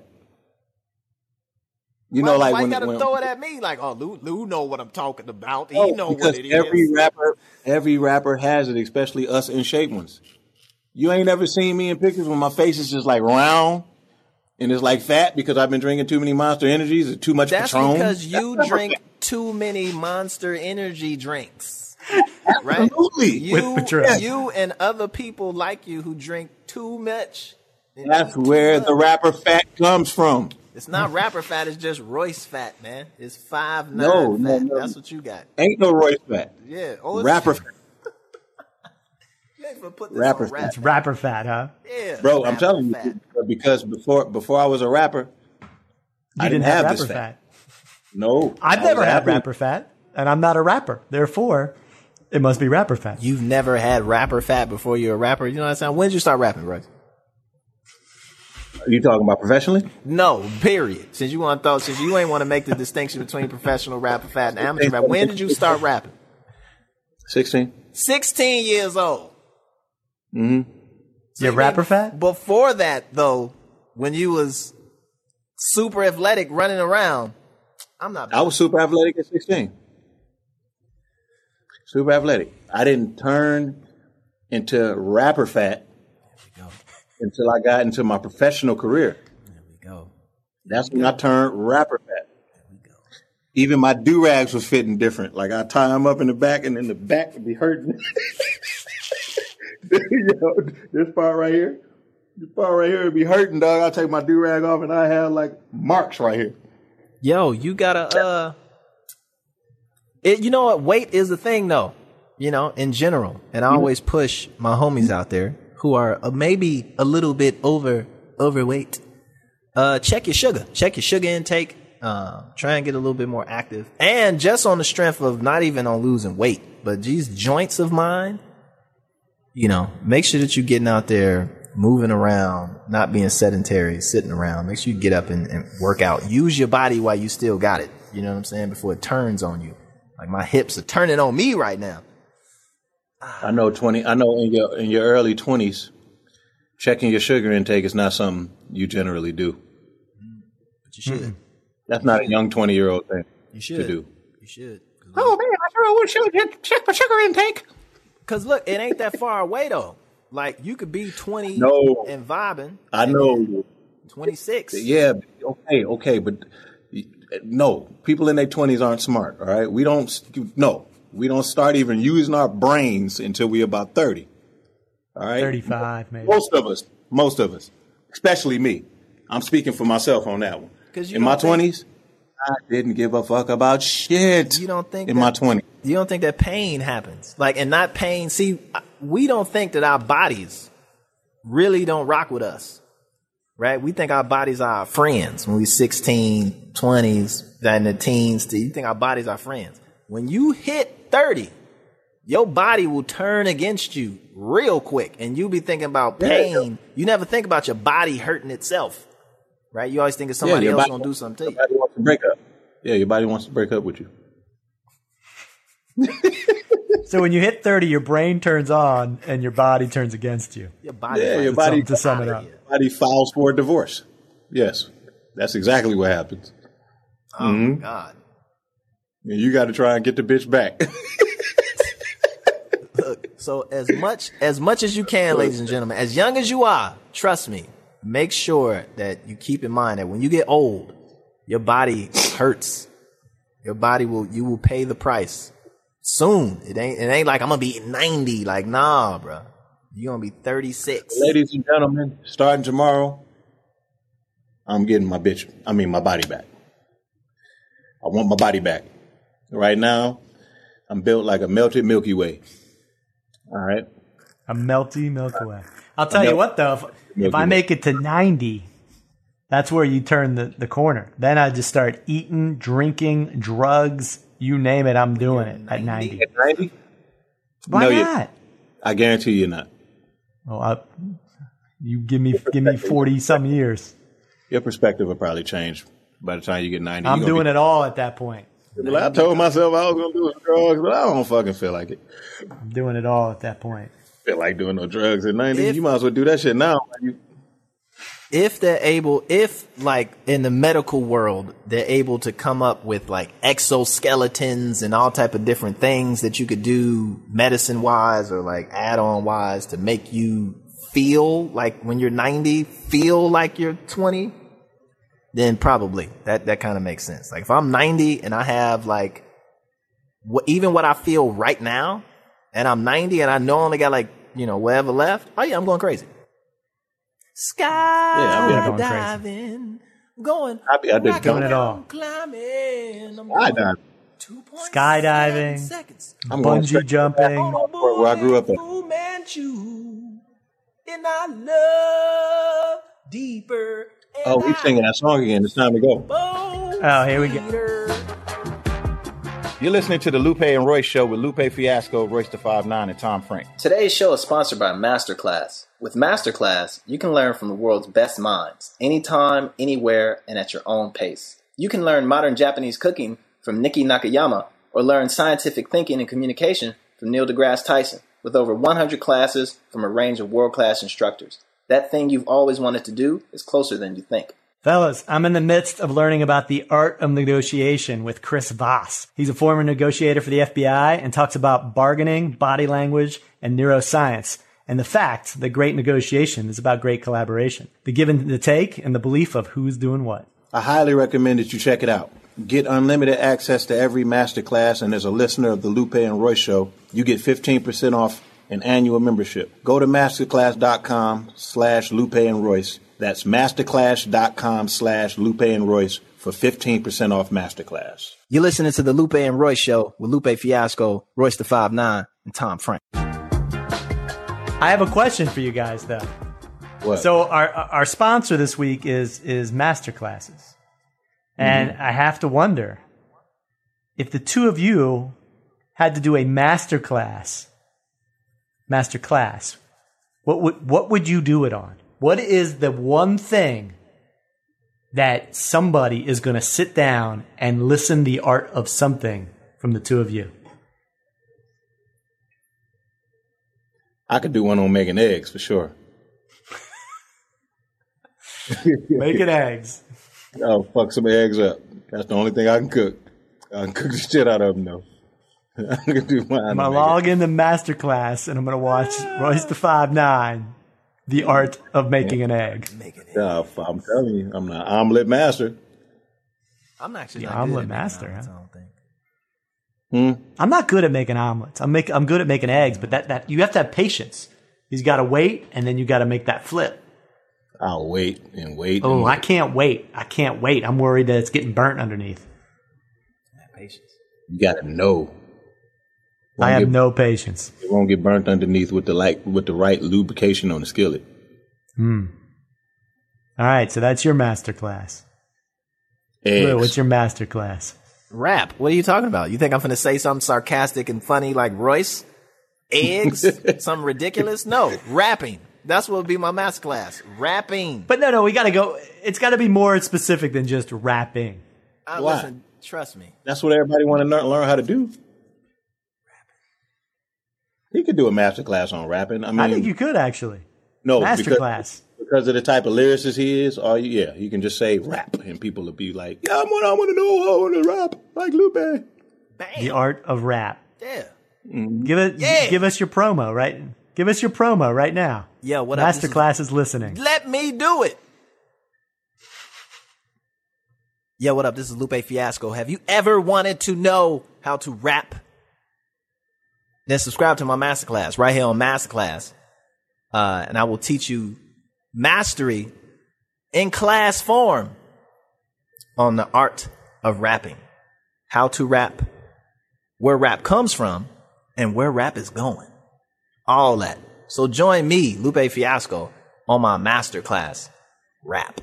You why, know, like why when you gotta when, throw it at me? Like, oh, Lou, Lou know what I'm talking about. He oh, know because what it every is. rapper, every rapper has it, especially us in shape ones. You ain't ever seen me in pictures when my face is just like round and it's like fat because I've been drinking too many Monster Energies or too much That's Patron. because you drink too many Monster Energy drinks. Right? Absolutely. You, With Patron. you and other people like you who drink too much. That's where the rapper fat comes from. It's not rapper fat. It's just Royce fat, man. It's five nine no, fat. No, no. That's what you got. Ain't no Royce fat. Yeah. Oh, rapper fat. You ain't gonna put this rapper on rap. fat. It's rapper fat, huh? Yeah. Bro, I'm telling fat. you, because before before I was a rapper, you I didn't, didn't have, have rapper this fat. fat. No. I've I never had happy. rapper fat, and I'm not a rapper. Therefore, it must be rapper fat. You've never had rapper fat before you're a rapper. You know what I'm saying? When did you start rapping, bro? Are you talking about professionally? No, period. Since you want to throw, since you ain't want to make the distinction between professional rapper fat and amateur rap, when did you start rapping? Sixteen. Sixteen years old. Mm-hmm. So you're rapper fat? Before that, though, when you was super athletic running around, I'm not. I was super athletic at sixteen. Super athletic. I didn't turn into rapper fat until I got into my professional career. There we go. That's when I turned rapper fat. Even my do-rags was fitting different. Like, I tie them up in the back, and then the back would be hurting. Yo, this part right here, this part right here would be hurting, dog. I take my do-rag off, and I have, like, marks right here. Yo, you gotta, uh, it, you know what? Weight is the thing, though, you know, in general. And I always push my homies out there who are uh, maybe a little bit over overweight. Uh, check your sugar. Check your sugar intake. Uh, try and get a little bit more active. And just on the strength of not even on losing weight, but these joints of mine, you know, make sure that you're getting out there, moving around, not being sedentary, sitting around. Make sure you get up and, and work out. Use your body while you still got it. You know what I'm saying? Before it turns on you. Like my hips are turning on me right now. I know twenty. I know in your in your early twenties, checking your sugar intake is not something you generally do. But you should. Mm-hmm. That's not a young twenty year old thing you should. to do. You should. Oh man, I sure would check my sugar intake. Cause look, it ain't that far away though. Like you could be twenty no. and vibing. I know. twenty-six. Yeah. Okay. Okay. But no, people in their twenties aren't smart. All right. We don't. No, we don't start even using our brains until we about thirty. All right. thirty-five, maybe. Most of us. Most of us. Especially me. I'm speaking for myself on that one. In my twenties, I didn't give a fuck about shit. You don't think in that, my twenties? You don't think that pain happens? Like, and not pain. See, we don't think that our bodies really don't rock with us, right? We think our bodies are our friends when we're sixteen, twenties, in the teens. You think our bodies are friends. When you hit thirty, your body will turn against you real quick, and you'll be thinking about pain. You never think about your body hurting itself. Right? You always think of somebody yeah, else going to do something to you. Your body wants to break up. Yeah, your body wants to break up with you. So when you hit thirty, your brain turns on and your body turns against you. Your body, yeah, your body, to sum it up. Your body files for a divorce. Yes, that's exactly what happens. Oh, mm-hmm. my God. And you got to try and get the bitch back. Look, so as much, as much as you can, ladies and gentlemen, as young as you are, trust me, make sure that you keep in mind that when you get old, your body hurts. Your body will, you will pay the price soon. It ain't, it ain't like I'm gonna be ninety. Like, nah, bro. You're gonna be thirty-six. Ladies and gentlemen, starting tomorrow, I'm getting my bitch, I mean my body back. I want my body back. Right now, I'm built like a melted Milky Way. All right? A melty Milky Way. I'll tell you what, though. If, if I make it to ninety, that's where you turn the, the corner. Then I just start eating, drinking, drugs, you name it, I'm doing it at ninety. At ninety? Why no, not? I guarantee you're not. Well, I, you give me give me forty some years. Your perspective will probably change by the time you get ninety. I'm doing be- it all at that point. Well, I told myself I was going to do drugs, but I don't fucking feel like it. I'm doing it all at that point. Feel like doing no drugs at ninety. If, you might as well do that shit now. If they're able, if like in the medical world, they're able to come up with like exoskeletons and all type of different things that you could do medicine wise or like add on wise to make you feel like when you're ninety, feel like you're twenty, then probably that, that kind of makes sense. Like if I'm ninety and I have like what, even what I feel right now, and I'm ninety and I know I only got like, you know, whatever left. Oh yeah, I'm going crazy. Skydiving, yeah, going, going, I be, I did doing it all. Climbing, skydiving, skydiving, I'm bungee jumping. Where I grew up at. And I love deeper. Oh, we're singing that song again. It's time to go. Oh, here we go. You're listening to the Lupe and Royce Show with Lupe Fiasco, Royce the five nine, and Tom Frank. Today's show is sponsored by Masterclass. With Masterclass, you can learn from the world's best minds, anytime, anywhere, and at your own pace. You can learn modern Japanese cooking from Nikki Nakayama, or learn scientific thinking and communication from Neil deGrasse Tyson, with over one hundred classes from a range of world-class instructors. That thing you've always wanted to do is closer than you think. Fellas, I'm in the midst of learning about the art of negotiation with Chris Voss. He's a former negotiator for the F B I and talks about bargaining, body language, and neuroscience, and the fact that great negotiation is about great collaboration. The give and the take and the belief of who's doing what. I highly recommend that you check it out. Get unlimited access to every masterclass, and as a listener of the Lupe and Roy Show, you get fifteen percent off an annual membership. Go to masterclass.com slash Lupe and Royce. That's masterclass.com slash Lupe and Royce for fifteen percent off Masterclass. You're listening to the Lupe and Royce Show with Lupe Fiasco, Royce the five nine, and Tom Frank. I have a question for you guys, though. What? So our our sponsor this week is is Masterclasses. And mm-hmm. I have to wonder if the two of you had to do a masterclass, masterclass, what would what would you do it on? What is the one thing that somebody is going to sit down and listen the art of something from the two of you? I could do one on making eggs for sure. Making eggs. I'll fuck some eggs up. That's the only thing I can cook. I can cook the shit out of them, though. I can do mine. I'm going to log into Masterclass, and I'm going to watch Royce the five nine, the art of making an egg. Making it. Yeah, I'm telling you, I'm not omelet master. I'm actually The not omelet good at making master, omelets, huh? I don't think. Hmm? I'm not good at making omelets. I'm make, I'm good at making eggs, but that, that you have to have patience. You've got to wait, and then you got to make that flip. I'll wait and wait. Oh, and wait. I can't wait. I can't wait. I'm worried that it's getting burnt underneath. Patience. You gotta know. I have get, no patience. It won't get burnt underneath with the like with the right lubrication on the skillet. Hmm. All right, so that's your master class. Eggs. Lou, what's your master class? Rap. What are you talking about? You think I'm going to say something sarcastic and funny like Royce? Eggs? Something ridiculous? No, rapping. That's what would be my master class. Rapping. But no, no, we got to go. It's got to be more specific than just rapping. Uh, Why? listen, trust me. That's what everybody want to learn, learn how to do. He could do a master class on rapping. I mean, I think you could actually. no master because, class. because of the type of lyricist he is. Or yeah, you can just say rap, and people will be like, "Yeah, I want, I want to know how I want to rap like Lupe." Bam. The art of rap. Yeah. Give it. Yeah. Give us your promo, right? Give us your promo right now. Yeah, what up? Master This is- class is listening. Let me do it. Yo, what up? This is Lupe Fiasco. Have you ever wanted to know how to rap? Then subscribe to my masterclass right here on Masterclass. Uh, and I will teach you mastery in class form on the art of rapping, how to rap, where rap comes from, and where rap is going. All that. So join me, Lupe Fiasco, on my masterclass rap.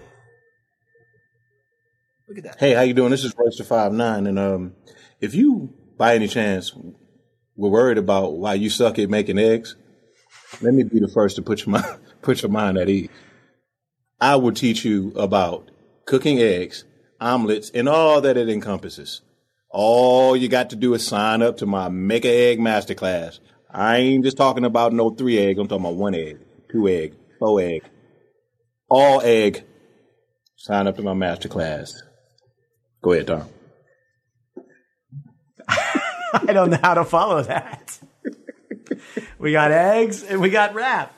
Look at that. Hey, how you doing? This is Royce the five nine, and um, if you by any chance were worried about why you suck at making eggs, let me be the first to put your mind put your mind at ease. I will teach you about cooking eggs, omelets, and all that it encompasses. All you got to do is sign up to my Make a Egg Masterclass. I ain't just talking about no three egg. I'm talking about one egg, two egg, four egg, all egg. Sign up to my masterclass. Go ahead, Tom. I don't know how to follow that. We got eggs and we got rap.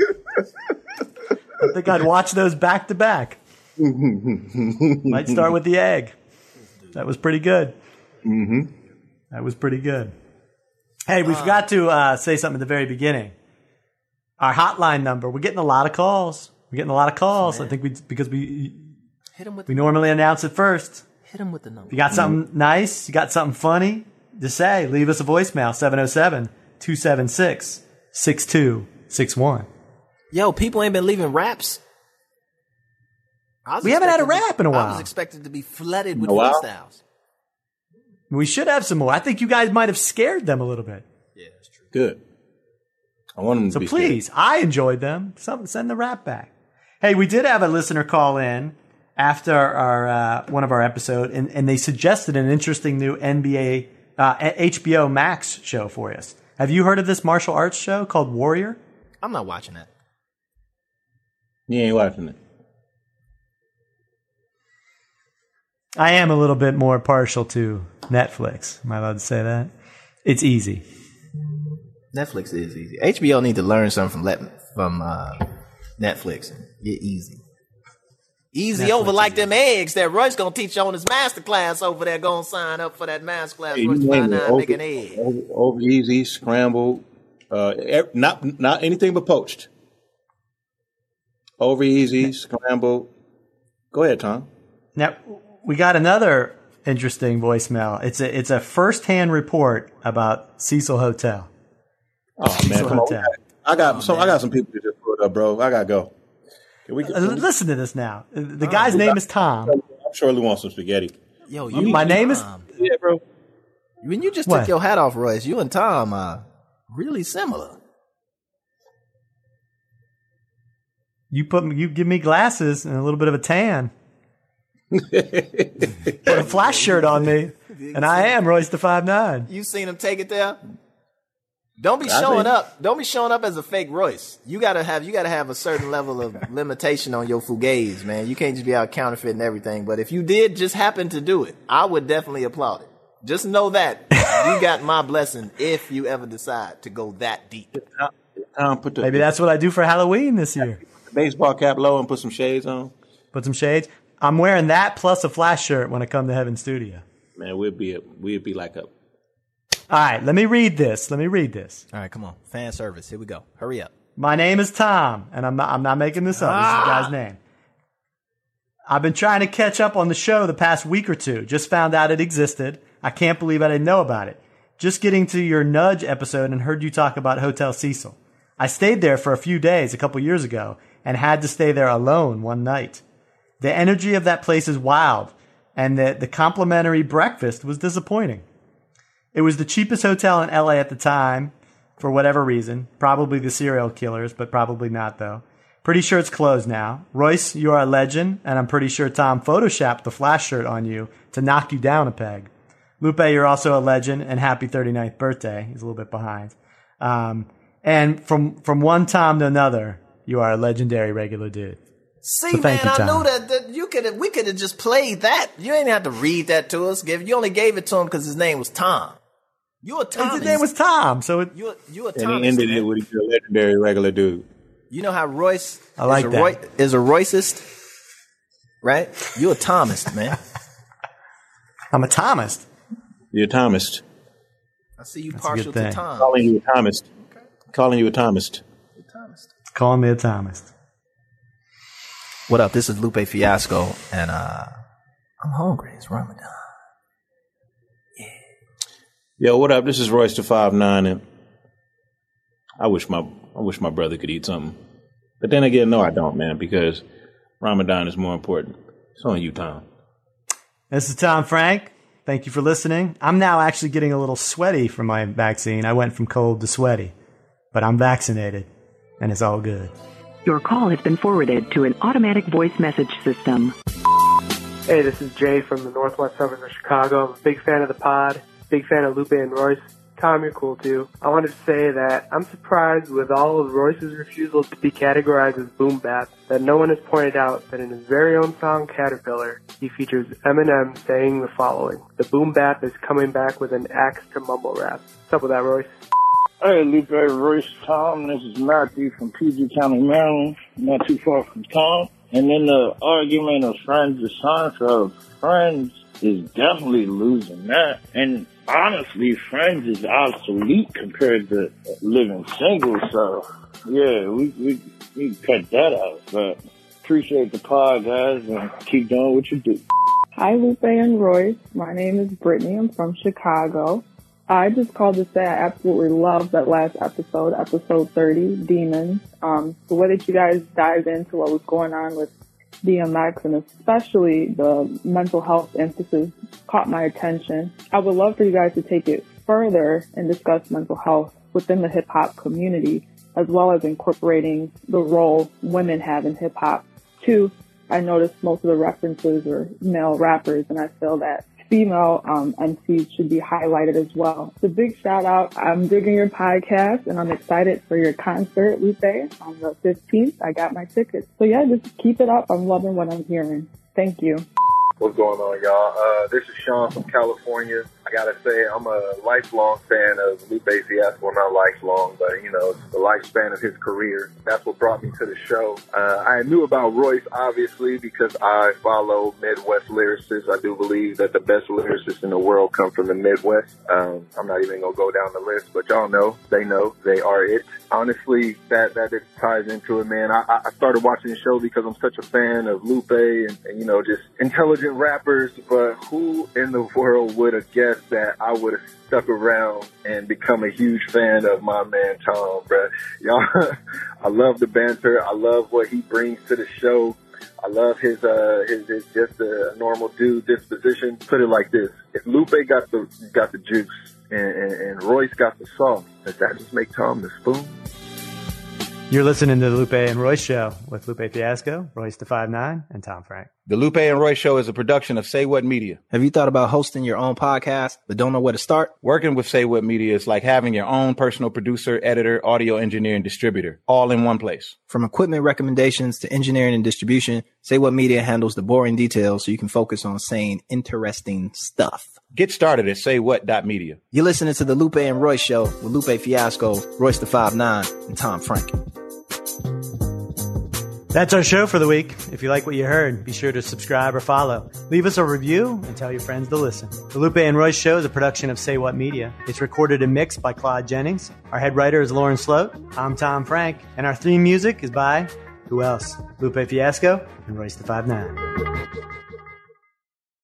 I think I'd watch those back to back. Might start with the egg. That was pretty good. Mm-hmm. That was pretty good. Hey, we forgot to uh, say something at the very beginning. Our hotline number. We're getting a lot of calls. We're getting a lot of calls. I think we because we Hit him with we the, normally announce it first. hit him with the number. If you got something nice, you got something funny to say, leave us a voicemail, seven oh seven, two seven six, six two six one. Yo, people ain't been leaving raps. I was We haven't had a expected rap in a to- while. I was expected to be flooded with A while? freestyles. We should have some more. I think you guys might have scared them a little bit. Yeah, that's true. Good. I want them to So be please, I enjoyed them. Some, send the rap back. Hey, we did have a listener call in after our uh, one of our episode, and, and they suggested an interesting new N B A uh, H B O Max show for us. Have you heard of this martial arts show called Warrior? I'm not watching that. You ain't watching it. I am a little bit more partial to Netflix. Am I allowed to say that? It's easy. Netflix is easy. H B O need to learn something from let, from uh, Netflix. Get easy. Easy Netflix over like is them eggs that Roy's gonna teach you on his master class over there. Gonna sign up for that master class. Hey, Roy's you find name it. out Over, make an egg. over, over easy, scrambled, uh, ev- not not anything but poached. Over easy, scrambled. Go ahead, Tom. Now, we got another interesting voicemail. It's a it's a first-hand report about Cecil Hotel. Oh man, Cecil come on. Hotel. I got Oh, some. I man. got some people to just put up, bro. I gotta go. Can we, Uh, can we, Listen to this now. The Oh, guy's name is Tom. I'm sure Lou wants some spaghetti. Yo, you My and name is- Tom. Yeah, bro. When you just What? took your hat off, Royce, you and Tom are really similar. You put you give me glasses and a little bit of a tan. Put a flash shirt on me, and I am Royce the five nine. You seen him take it there? Don't be I showing think- up. Don't be showing up as a fake Royce. You gotta have you gotta have a certain level of limitation on your fugazi, man. You can't just be out counterfeiting everything. But if you did just happen to do it, I would definitely applaud it. Just know that you got my blessing if you ever decide to go that deep. Tom, put the Maybe that's what I do for Halloween this year. baseball cap low and put some shades on. Put some shades. I'm wearing that plus a flash shirt when I come to Heaven Studio. Man, we'd be a, we'd be like a. All right, let me read this. Let me read this. All right, come on. Fan service. Here we go. Hurry up. My name is Tom, and I'm not, I'm not making this up. This is the guy's name. I've been trying to catch up on the show the past week or two. Just found out it existed. I can't believe I didn't know about it. Just getting to your Nudge episode and heard you talk about Hotel Cecil. I stayed there for a few days a couple years ago and had to stay there alone one night. The energy of that place is wild, and the, the complimentary breakfast was disappointing. It was the cheapest hotel in L A at the time, for whatever reason. Probably the serial killers, but probably not, though. Pretty sure it's closed now. Royce, you are a legend, and I'm pretty sure Tom photoshopped the flash shirt on you to knock you down a peg. Lupe, you're also a legend, and happy thirty-ninth birthday. He's a little bit behind. Um, and from from one Tom to another, you are a legendary regular dude. See, So thank man, you, I Tom. knew that, that you could we could have just played that. You ain't have to read that to us. Give you only gave it to him because his name was Tom. You a Tom. His name was Tom, so it, you a, you a And Thomas, he ended man. it with he's a legendary regular dude. You know how Royce I like is, a that. Roy, is a Royceist, right? You a Thomist, man. I'm a Thomist. You're a Thomist. I see you That's a partial good to thing. Tom. Calling you a Thomist. Calling you a Thomist. Calling me a Thomist. What up? This is Lupe Fiasco, and uh, I'm hungry. It's Ramadan. Yo, what up? This is Royce the five nine, and I wish my I wish my brother could eat something, but then again, no, I don't, man, because Ramadan is more important. It's on you, Tom. This is Tom Frank. Thank you for listening. I'm now actually getting a little sweaty from my vaccine. I went from cold to sweaty, but I'm vaccinated, and it's all good. Your call has been forwarded to an automatic voice message system. Hey, this is Jay from the northwest suburbs of Chicago. I'm a big fan of the pod, big fan of Lupe and Royce. Tom, you're cool too. I wanted to say that I'm surprised with all of Royce's refusal to be categorized as boom bap that no one has pointed out that in his very own song Caterpillar, he features Eminem saying the following: "The boom bap is coming back with an axe to mumble rap." What's up with that, Royce? Hey, Lupe, Royce, Tom. This is Matthew from P G County, Maryland, not too far from Tom. And then the argument of Friends to Seinfeld, Friends is definitely losing that. And honestly, Friends is obsolete compared to Living Single. So, yeah, we we we cut that out. But appreciate the pod, guys, and keep doing what you do. Hi, Lupe and Royce. My name is Brittany. I'm from Chicago. I just called to say I absolutely loved that last episode, episode thirty, Demons. Um, the way that you guys dived into what was going on with D M X and especially the mental health emphasis caught my attention. I would love for you guys to take it further and discuss mental health within the hip hop community, as well as incorporating the role women have in hip hop. Two, I noticed most of the references are male rappers, and I feel that female um, M Cs should be highlighted as well. So big shout out. I'm digging your podcast and I'm excited for your concert, Lupe, on the fifteenth. I got my tickets. So yeah, just keep it up. I'm loving what I'm hearing. Thank you. What's going on, y'all? Uh, this is Sean from California. I gotta say, I'm a lifelong fan of Lupe Fiasco. Well, not lifelong, but, you know, the lifespan of his career. That's what brought me to the show. Uh, I knew about Royce, obviously, because I follow Midwest lyricists. I do believe that the best lyricists in the world come from the Midwest. Um, I'm not even gonna go down the list, but y'all know, they know, they are it. Honestly, that, that just ties into it, man. I, I started watching the show because I'm such a fan of Lupe and, and, you know, just intelligent rappers, but who in the world would have guessed that I would have stuck around and become a huge fan of my man Tom, bruh. Y'all, I love the banter. I love what he brings to the show. I love his, uh, his, his just a normal dude disposition. Put it like this. If Lupe got the, got the juice and, and, and Royce got the sauce, does that just make Tom the spoon? You're listening to the Lupe and Royce Show with Lupe Fiasco, Royce the five nine, and Tom Frank. The Lupe and Royce Show is a production of Say What Media. Have you thought about hosting your own podcast but don't know where to start? Working with Say What Media is like having your own personal producer, editor, audio engineer, and distributor, all in one place. From equipment recommendations to engineering and distribution, Say What Media handles the boring details so you can focus on saying interesting stuff. Get started at say what dot media. You're listening to the Lupe and Royce Show with Lupe Fiasco, Royce the five nine, and Tom Frank. That's our show for the week. If you like what you heard, be sure to subscribe or follow. Leave us a review and tell your friends to listen. The Lupe and Royce Show is a production of Say What Media. It's recorded and mixed by Claude Jennings. Our head writer is Lauren Sloat. I'm Tom Frank. And our theme music is by, who else? Lupe Fiasco and Royce the five nine.